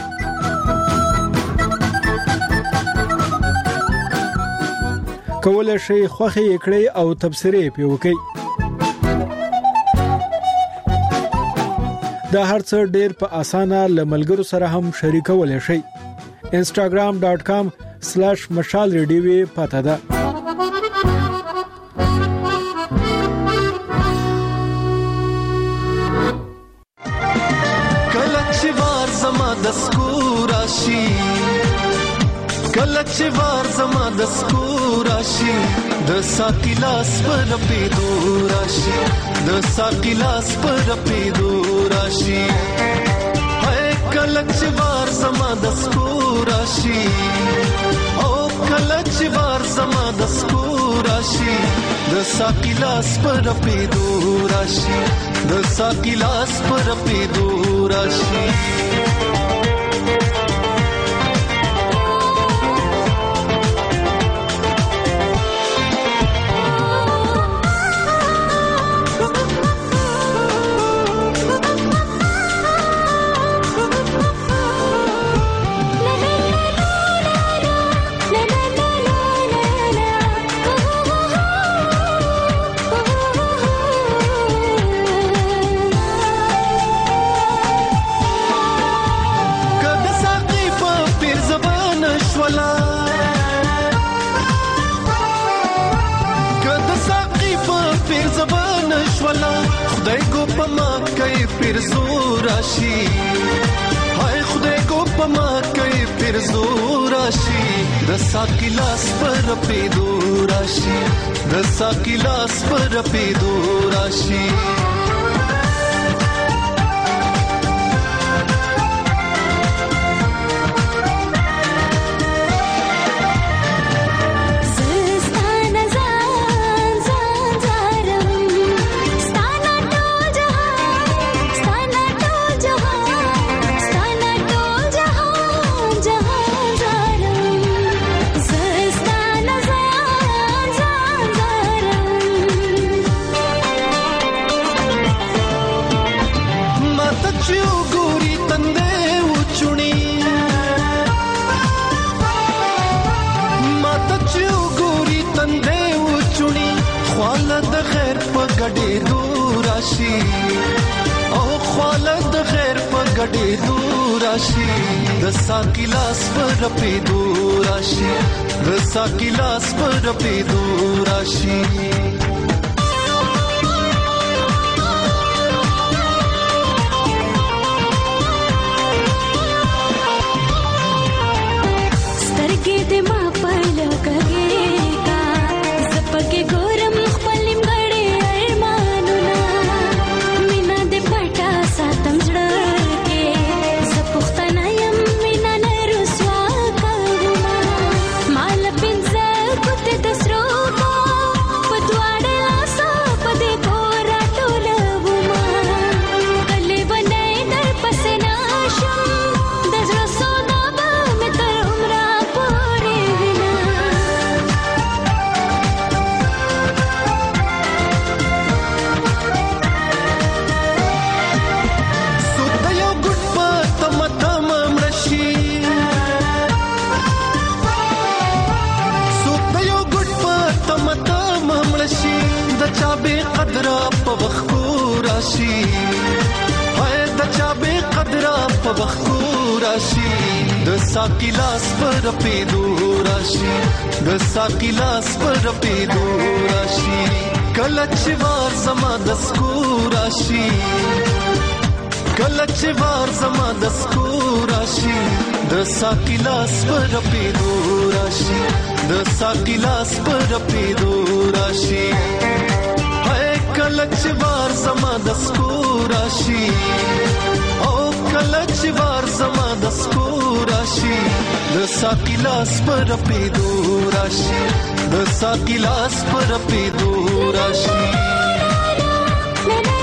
کولای شئ خوښي کړئ او تبصرې پې وکړئ. دا هرڅه ډېر په اسانه لملګرو سره هم شریکولای شئ. instagram dot com slash mashal radio پته ده. دسکوراشي کله چې وار زما دسکوراشي د ساقلاس پر پیدو راشي د ساقلاس پر پیدو راشي هي کله چې وار زما دسکوراشي او کله چې وار زما دسکوراشي د ساقلاس پر پیدو راشي د ساقلاس پر پیدو راشي شولا خدای کو پما کوي پیر زور راشي هاي خدای کو پما کوي پیر زور راشي د ساقي لاس پر پیدو راشي د ساقي لاس پر پیدو راشي गडे दूराशी द साकी लास पर पे दूराशी द साकी लास पर पे दूराशी स्तरगे दे मा पल कगेगा सपके गोरम खपलिम गडे अरमानुना मिना दे पटा सातम जड़ा د साकी लास पर पे दूराशी د साकी लास पर पे दूराशी कलचवार समा दस्कूराशी कलचवार समा दस्कूराशी द साकी लास पर पे दूराशी द साकी लास पर पे दूराशी है कलचवार समा दस्कूराशी कलचवार समा दस्कूराशी द साकी लास पर पे दूराशी द साकी लास पर पे दूराशी